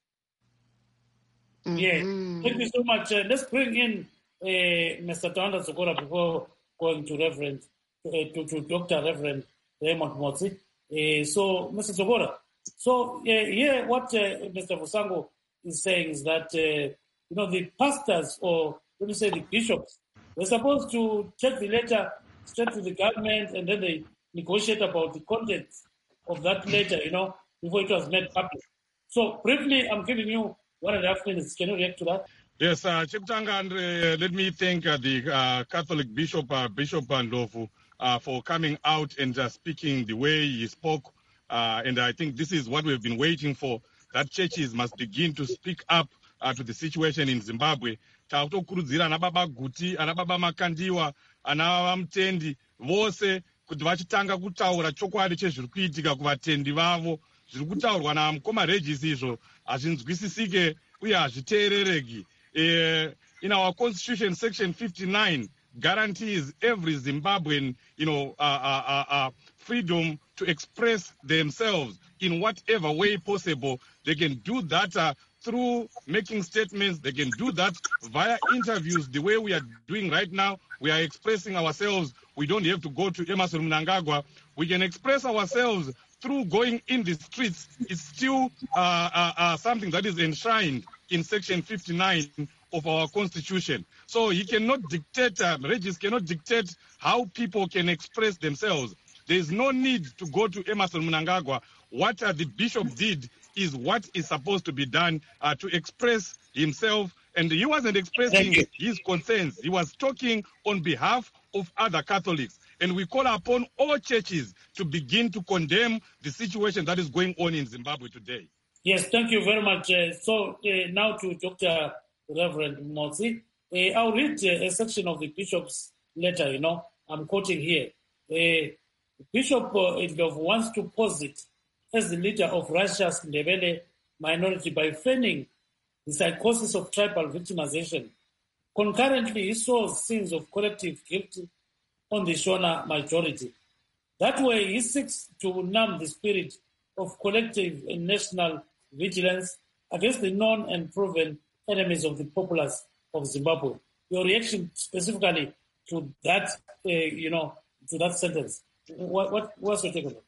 Yeah, thank you so much. Uh, let's bring in uh, Mister Tanda Sokora before going to Reverend, uh, to, to Doctor Reverend Raymond Motsi. Uh, so, Mister Sokora, so uh, here what uh, Mister Vusango is saying is that, uh, you know, the pastors, or let me say the bishops, they're supposed to take the letter straight to the government, and then they negotiate about the content of that letter, you know, before it was made public. So, briefly, I'm giving you one and a half minutes. Can you react to that? Yes, uh, Chiptanga, and uh, let me thank uh, the uh, Catholic Bishop, uh, Bishop Ndovu, uh, for coming out and uh, speaking the way he spoke. Uh, and I think this is what we've been waiting for, that churches must begin to speak up uh, to the situation in Zimbabwe. Takutokurudzira ana baba Guti, ana baba Makandiwa, ana Mtendi, vose kuti vachitanga kutaura chokwadi chezviri kuitika kuvatendi vavo. Zviri kutaurwa namukoma Regis izvo hazvinzwisisike uye hazviteerereki. Uh, in our constitution, section fifty-nine guarantees every Zimbabwean, you know, uh, uh, uh, freedom to express themselves in whatever way possible. They can do that uh, through making statements. They can do that via interviews, the way we are doing right now. We are expressing ourselves. We don't have to go to Emmerson Mnangagwa. We can express ourselves through going in the streets. Is still uh, uh, uh, something that is enshrined in section fifty-nine of our constitution. So he cannot dictate, uh, Regis cannot dictate how people can express themselves. There is no need to go to Emmerson Mnangagwa. What uh, the bishop did is what is supposed to be done uh, to express himself. And he wasn't expressing his concerns. He was talking on behalf of other Catholics. And we call upon all churches to begin to condemn the situation that is going on in Zimbabwe today. Yes, thank you very much. Uh, so uh, now to Doctor Reverend Motsi. Uh, I'll read uh, a section of the bishop's letter, you know. I'm quoting here. Uh, Bishop uh, Ndovu wants to posit as the leader of Russia's Ndebele minority by feigning the psychosis of tribal victimization. Concurrently, he sows scenes of collective guilt on the Shona majority. That way, he seeks to numb the spirit of collective and national vigilance against the known and proven enemies of the populace of Zimbabwe. Your reaction specifically to that, uh, you know, to that sentence. What, what what's your take on it?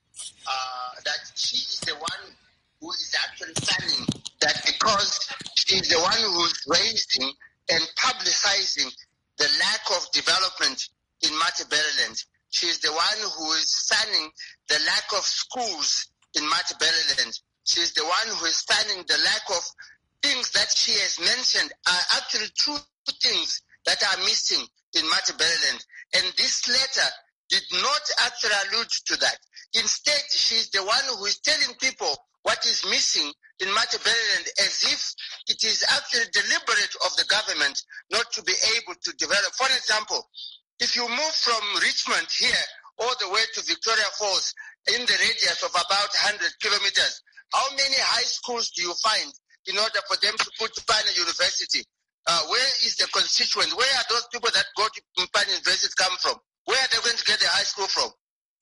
Uh, that she is the one who is actually planning that, because she is the one who's raising and publicizing the lack of development in Matabeleland. she's the one who is standing the lack of schools in Matabeleland. She's the one who is standing the lack of things that she has mentioned are actually true things that are missing in Matabeleland. And this letter did not actually allude to that. Instead, she's the one who is telling people what is missing in Matabeleland as if it is actually deliberate of the government not to be able to develop. For example, if you move from Richmond here all the way to Victoria Falls in the radius of about one hundred kilometers, how many high schools do you find in order for them to put Mpane University? Uh, where is the constituent? Where are those people that go to Mpane University come from? Where are they going to get the high school from?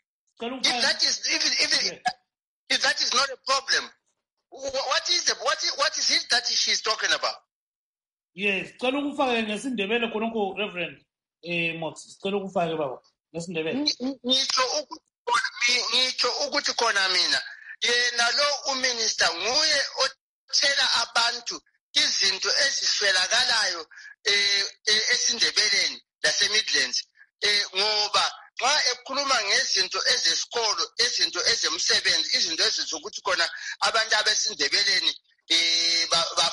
If that is even, even if that is not a problem, what is the what is, what is it that she's talking about? Yes, cela ukufake ngesindebele khonokho Reverend eh Mox, cela ukufake baba ngesindebele. Ngitsho ukuthi ngitsho ukuthi khona mina yena lo uminister nguye othela abantu izinto eziswelakalayo eh esindebeleni laseMidlands eh ngoba xa ekhuluma ngezinto ezesikolo, izinto ezemsebenzi, izinto ezizokuthi khona abantu abesindebeleni eh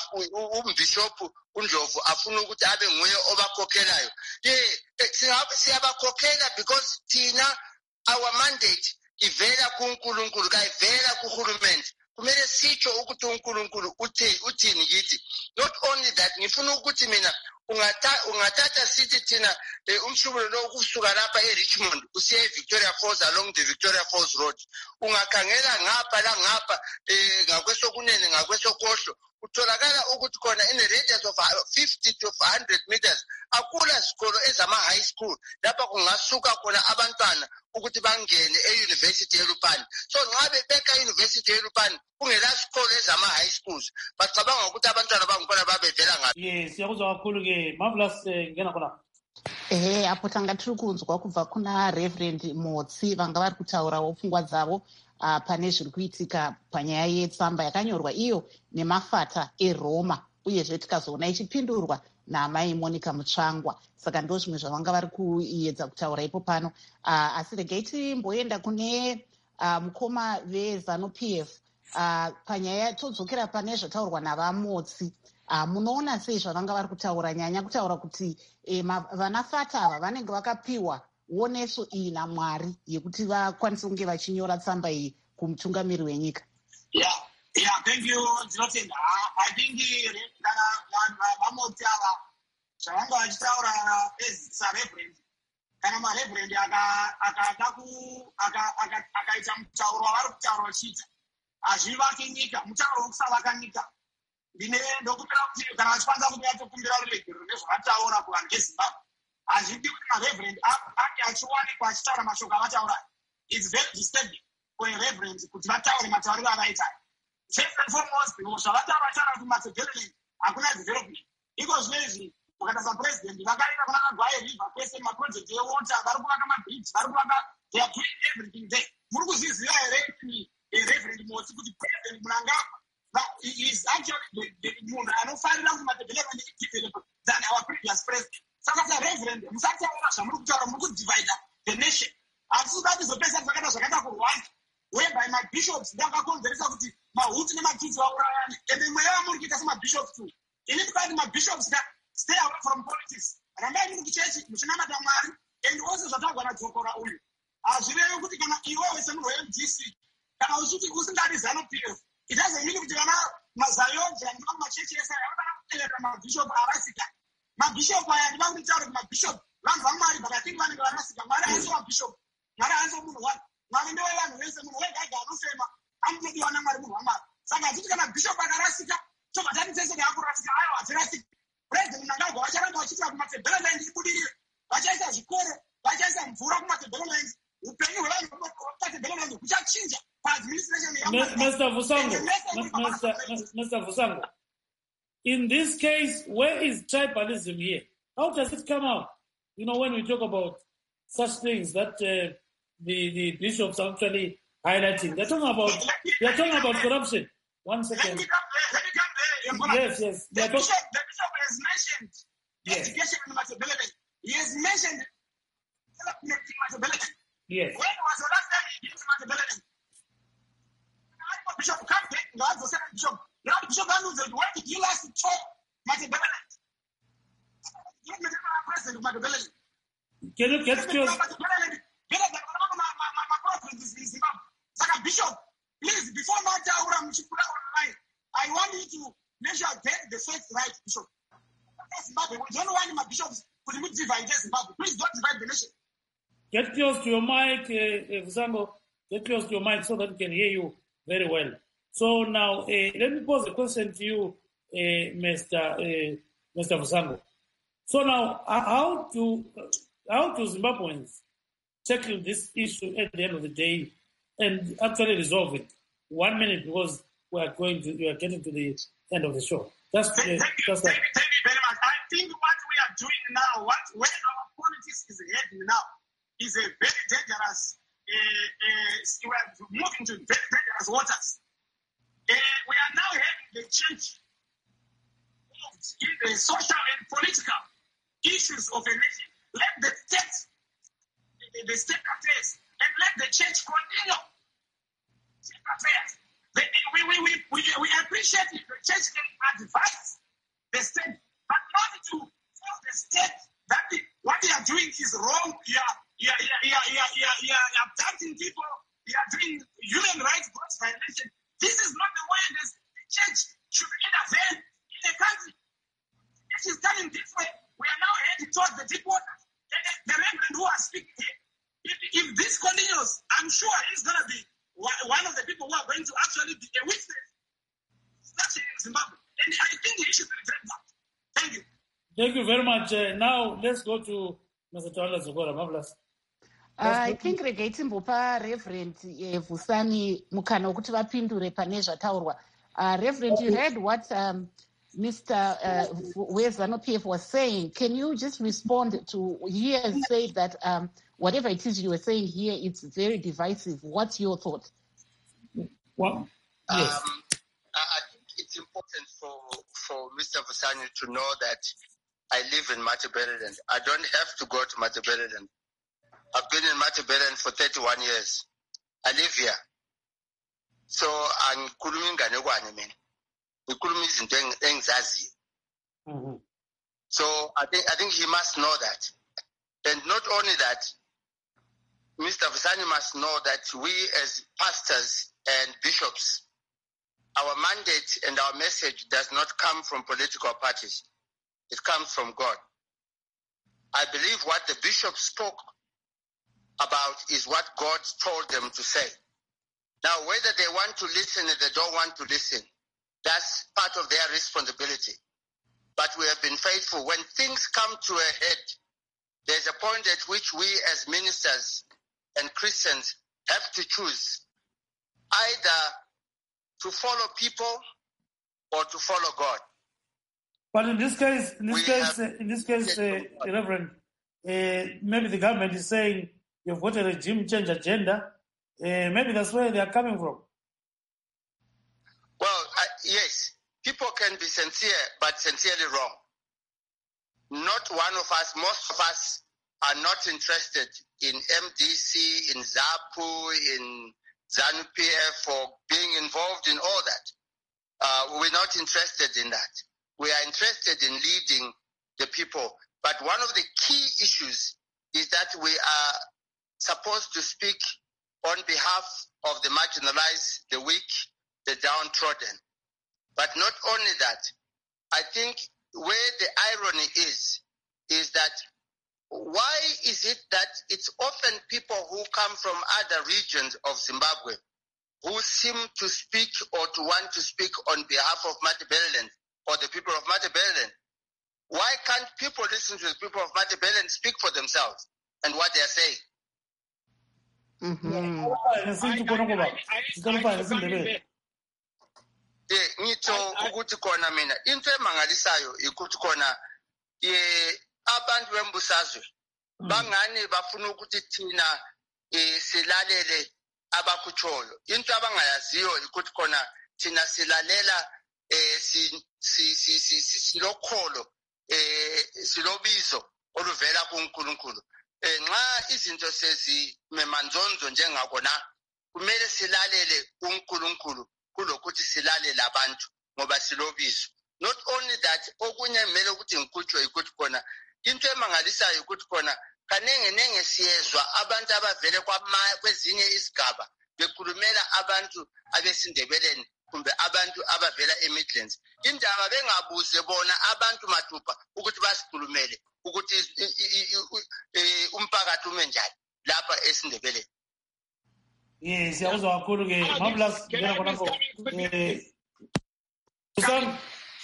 umbishop uNdlovu afuna ukuthi abe nguye obakhokhelayo. Eh siyabakhokhela because thina our mandate ivela kuNkulunkulu kayivela kuhulumende. Kumele sitsho ukuthi uNkulunkulu uthi uthini kithi. Not only that, ngifuna ukuthi mina ungathatha sithi thina umshubulo lo ukusuka lapha eRichmond usiya eVictoria Falls along the Victoria Falls Road, ungakhangela ngapha la ngapha ngakwesokunene ngakwesokhohlo utholakala ukuthi khona in a radius of fifty to one hundred meters akula sikolo ezama high school lapha kungasuka khona abantwana ukuthi bangene eUniversity yeLupane. So nxa bebeka eUniversity yeLupane kungela sikolo ezama high schools bacabanga ukuthi abantwana bangkhona babevela ngaphi. Yes, siyakuzwa kakhulu ke Marvelous ngena khona. Eh apo tanga tiri kunzwa kubva kuna Reverend Motsi vanga vari kutaurawo pfungwa dzavo uh, pane zviri kuitika panyaya yetsamba yakanyorwa iyo nemafata eRoma uyezve tikazoona ichipindurwa naamai Monica Mutsvangwa. Saka ndo zvimwe zvavanga vari kuedza kutaura ipo pano. Uh, asi regai timboenda kune uh, mukoma veZANU-P F uh, panyaya todzokera pane zvataurwa navamotsi. Uh, munoona sei zvavanga vari kutaura, nyanya kutaura kuti eh, vanafata ava vanenge vakapiwa woneso iyi naMwari yekuti vakwanise kunge vachinyora tsamba iyi kumutungamiri wenyika. Yeah, yeah, thank you, Jonathan. I think vamotsi ava zvavanga vachitaura ezaReverend kana maReverend akada akaita mutauro wavari kutaura vachiita hazvivake nyika, mutauro wokusavaka nyika. Ndine ndokupira kuti kana vachikwanisa kuti vatokumbira rulegero nezvavataura kuvanhu veZimbabwe hazvidi kuti maReverend ake achiwanikwa achitaura mashoko avataura. It's very disturbing for a reverend kuti vataure matauriro avaita. First and foremost, zvavataura vataura kuti Matabeleland hakuna development. Iko zvinezvi ukata sapresident vakaenda kuna Kagwaye River kwese maproject ewater vari kuvaka mabridge vari kuvaka, they are doing everything there. Muri kuzviziva here kuti Reverend Motsi kuti President Mnangagwa is actually the munhu anofarira kuti Matabeleland idevelop than our previous president. Saka saReverend musataura zvamuri kutaura muri kudivide the nation. Asi vatizopesa zvakaita zvakaita kuRwanda whereby mabishops ndakakonzeresa kuti mahutu nematutsi vaurayane, ende mweya vamuri kuita semabishops tu. Ini ndikati mabishops stay away from politics. Rambai muri kuchechi muchinamata Mwari, and also zvataurwa naDzokora uyu hazvirevi kuti kana iwewe semunhu weM D C kana uchiti usingadi ZANU-P F, it doesn't mean kuti vana mazayonja ndivanga machechi esa vanofana kuteerera mabishop arasika. Mabishop aya ndiva kuti taura kuti mabishop vanhu vaMwari, but I think vanenge varasika. Mwari haisi mabishop, Mwari haisi munhu wake. Mwari ndewe vanhu vese, munhu wega ega anofema anotodiwa naMwari munhu waMwari. Saka hachiti kana bishop akarasika tobva tati dzese neakurasika ayo hadzirasika. President Mnangagwa vacharamba vachiita kuti Matabeleland ibudirire, vachaisa zvikoro, vachaisa mvura kuMatabeleland, upenyu hwevanhu veMatabeleland huchachinja paadministration yaMwari. Mister Vusango, Mister Vusango, in this case, where is tribalism here? How does it come out? You know, when we talk about such things that uh, the, the bishops are actually highlighting, they're talking about they're talking about corruption. One second. Let me come there. Let me come there. Yes, yes. The bishop, the bishop has mentioned yes. education in Matabeleland. He has mentioned development in Matabeleland. Yes. When was the last time he did Matabeleland? Bishop come back, God was saying Bishop. Now Bishop Andrews, when did you last talk Matabeleland? Let me tell you, President Matabeleland. Can you get close? Bishop, please, before my time, I want you to measure the facts right, Bishop. We don't want my bishops to divide Zimbabwe. Please don't divide the nation. Get close to your mic, uh, Vusango. Get close to your mic so that we can hear you very well. So now, uh, let me pose a question to you, uh, Mister Uh, Mister Vusango. So now, uh, how do uh, how do Zimbabweans tackle this issue at the end of the day and actually resolve it? One minute, because we are going to we are getting to the end of the show. That's uh, thank, you, that's thank, you, thank you very much. I think what we are doing now, what where our politics is heading now, is a very dangerous. Uh, uh, we are moving to very dangerous waters. Uh, we are now having the change in the social and political issues of a nation. Let the state, the, the state affairs, and let the church continue state affairs. The, we, we, we, we, we appreciate if the church can advise the state, but not to tell the state that the, what they are doing is wrong. You are, you are, you are, you are, you are, you are, you are abducting people. You are doing human rights violation. This is not the way this, the church should intervene in a country. It is coming this way. We are now heading towards the deep water. The, the reverend who are speaking here, if, if this continues, I'm sure he's going to be one of the people who are going to actually be a witness. That's in Zimbabwe. And I think he should regret that. Thank you. Thank you very much. Uh, now, let's go to Mister Tawanda Zogora. Marvelous. I think regaiti mbopa Reverend uh, Vusani mukana wokuti vapindure pane zvataurwa. Uh, Reverend, you heard what um, Mister Uh, Wezano-P F was saying. Can you just respond to, he has said that um, whatever it is you were saying here, it's very divisive. What's your thought? Well, yes. Um, I think it's important for, for Mister Vusani to know that I live in Matabeleland. I don't have to go to Matabeleland. I've been in Matabeleland for thirty-one years. I live here. So I'm Mm-hmm. So I think I think he must know that. And not only that, Mister Vusani must know that we as pastors and bishops, our mandate and our message does not come from political parties. It comes from God. I believe what the bishops spoke about is what God told them to say. Now, whether they want to listen or they don't want to listen, that's part of their responsibility. But we have been faithful. When things come to a head, there's a point at which we as ministers and Christians have to choose either to follow people or to follow God. But in this case, in this We case, have- uh, in this case, uh, Reverend, uh, maybe the government is saying you've got a regime change agenda. Uh, maybe that's where they are coming from. Well, uh, yes, people can be sincere, but sincerely wrong. Not one of us, most of us are not interested in M D C, in ZAPU, in ZANU-P F, or being involved in all that. Uh, we're not interested in that. We are interested in leading the people. But one of the key issues is that we are supposed to speak on behalf of the marginalized, the weak, the downtrodden. But not only that, I think where the irony is, is that why is it that it's often people who come from other regions of Zimbabwe who seem to speak or to want to speak on behalf of Matabeleland or the people of Matabeleland? Why can't people listen to the people of Matabeleland speak for themselves and what they are saying? Mm-hmm. Eh, ngitsho ukuthi khona mina into emangalisayo ikuthi khona eh abantu bembusazwe bangani bafuna ukuthi thina eh silalele abakutshoyo. Into abangayaziyo ikuthi khona thina silalela eh si si si si silokholo eh silobizo oluvela kuNkulunkulu. nxa izinto sezimemanzonzo njengakona kumele silalele uNkulunkulu kulokuthi silalele abantu ngoba silobizo. Not only that, okunye kumele ukuthi ngikutshwe ukuthi khona into emangalisayo ukuthi khona kanenge nenge siyezwa abantu abavele kwezinye izigaba bekhulumela abantu abesindebeleni kumbe abantu abavela eMidlands. Indaba bengabuze bona abantu mathupha ukuthi basikhulumele ukuthi umphakathi ume njani lapha esindebeleni. Yes, siyakuzwa kakhulu ke Mablas ngena khonapho. Eh Musang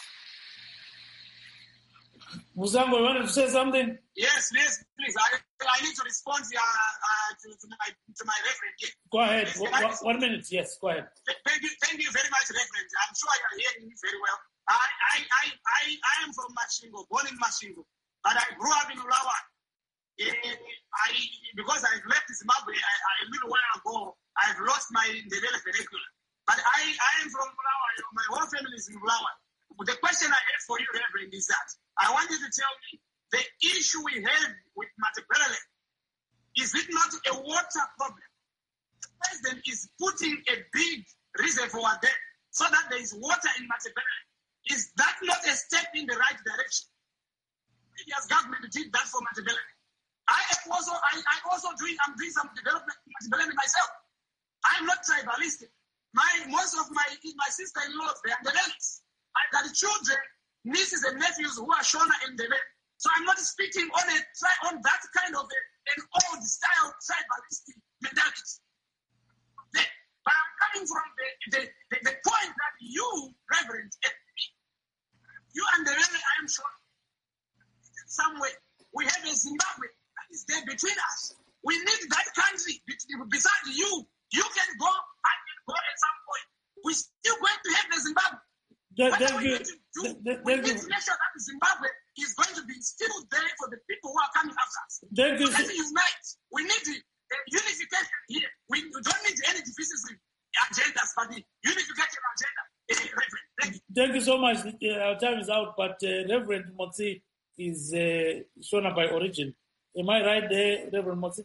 Musang, you want to say something? Yes, yes, please. I, I need to respond uh, uh, to, to my to my reference. Yes. Go ahead. Yes, one, one, one minute. Yes, go ahead. Thank you, thank you very much, Reverend. I'm sure you are hearing me very well. I I I I, I am from Mashingo, born in Mashingo, but I grew up in Ulawa. I because I've left Zimbabwe I, I, a little while ago. I've lost my Ndebele vernacular, but I I am from Ulawa. My whole family is in Ulawa. The question I have for you, Reverend, is that I want you to tell me the issue we have with Matabele, is it not a water problem? The president is putting a big reservoir there so that there is water in Matabele. Is that not a step in the right direction? The previous government did that for Matabele. I am also I, I also doing I'm doing some development in Matabele myself. I'm not tribalistic. My most of my my sister-in-laws, they are Ndebele's. I got children, nieces and nephews who are Shona and Ndebele. So I'm not speaking on a on that kind of a, an old style tribalistic mentality. The, but I'm coming from the, the, the, the point that you, Reverend, you and the Reverend, I am sure, in some way, we have a Zimbabwe that is there between us. We need that country. Besides you, you can go, I can go at some point. We're still going to have the Zimbabwe. Thank what you. we need to do, Th- we thank need you. to make sure that Zimbabwe is going to be still there for the people who are coming after us. Thank you. Let's unite. We need the, the unification here. We don't need any divisive agendas, but the unification agenda. Uh, Reverend, thank you. Thank you so much. Uh, our time is out, but uh, Reverend Motsi is uh, Shona by origin. Am I right there, Reverend Motsi?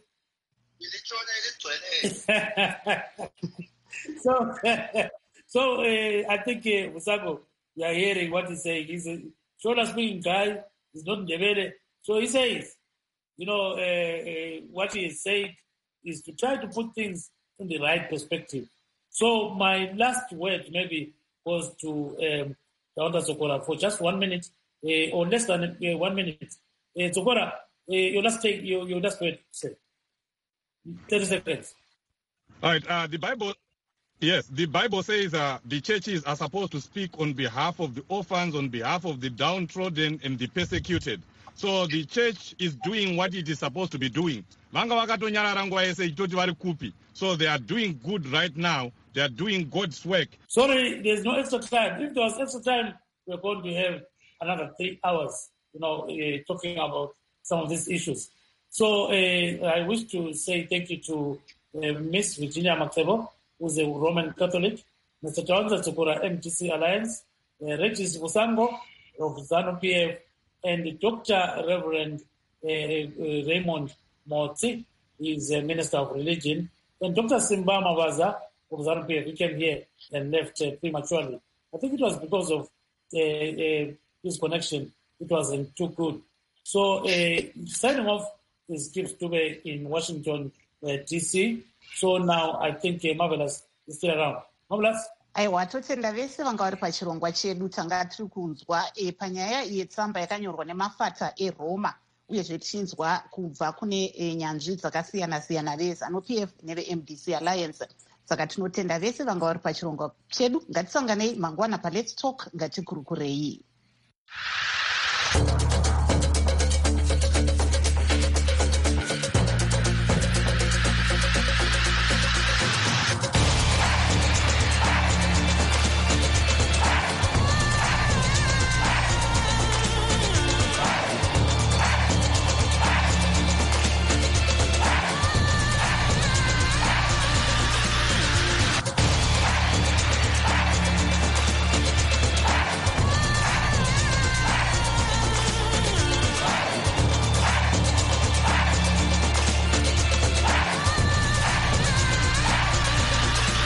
so, so uh, I think uh, Musago, you are hearing what he's saying. He's a Shona speaking guy. He's not Ndebele. So he says, you know, uh, uh, what he is saying is to try to put things in the right perspective. So my last word maybe was to um, Dr. Sokora for just one minute uh, or less than uh, one minute. Uh, Sokora, uh, you last take your, your last word. Say thirty seconds. All right. Uh, the Bible, yes, the Bible says uh, the churches are supposed to speak on behalf of the orphans, on behalf of the downtrodden and the persecuted. So the church is doing what it is supposed to be doing. So they are doing good right now. They are doing God's work. Sorry, there's no extra time. If there was extra time, we're going to have another three hours, you know, uh, talking about some of these issues. So uh, I wish to say thank you to uh, Miss Virginia Maktebo, who's a Roman Catholic, Mister Johnson Tsukura, M T C Alliance, uh, Regis Musango of ZANU P F, and Doctor Reverend uh, uh, Raymond Motsi, he's a Minister of Religion, and Doctor Simba Mabaza of ZANU P F, he came here and left uh, prematurely. I think it was because of uh, uh, his connection. It wasn't too good. So uh, signing off is Gift Dube in Washington, uh, D C. So now I think uh, Marvelous is still around. Marvelous? aiwa totenda vese vanga vari pachirongwa chedu tanga tiri kunzwa e, panyaya yetsamba yakanyorwa nemafata eroma uyezve tichinzwa kubva kune e, nyanzvi dzakasiyana-siyana veZANU-P F neveM D C Alliance. Saka tinotenda vese vanga vari pachirongwa chedu. Ngatisanganei mangwana paLet's Talk, ngatikurukurei.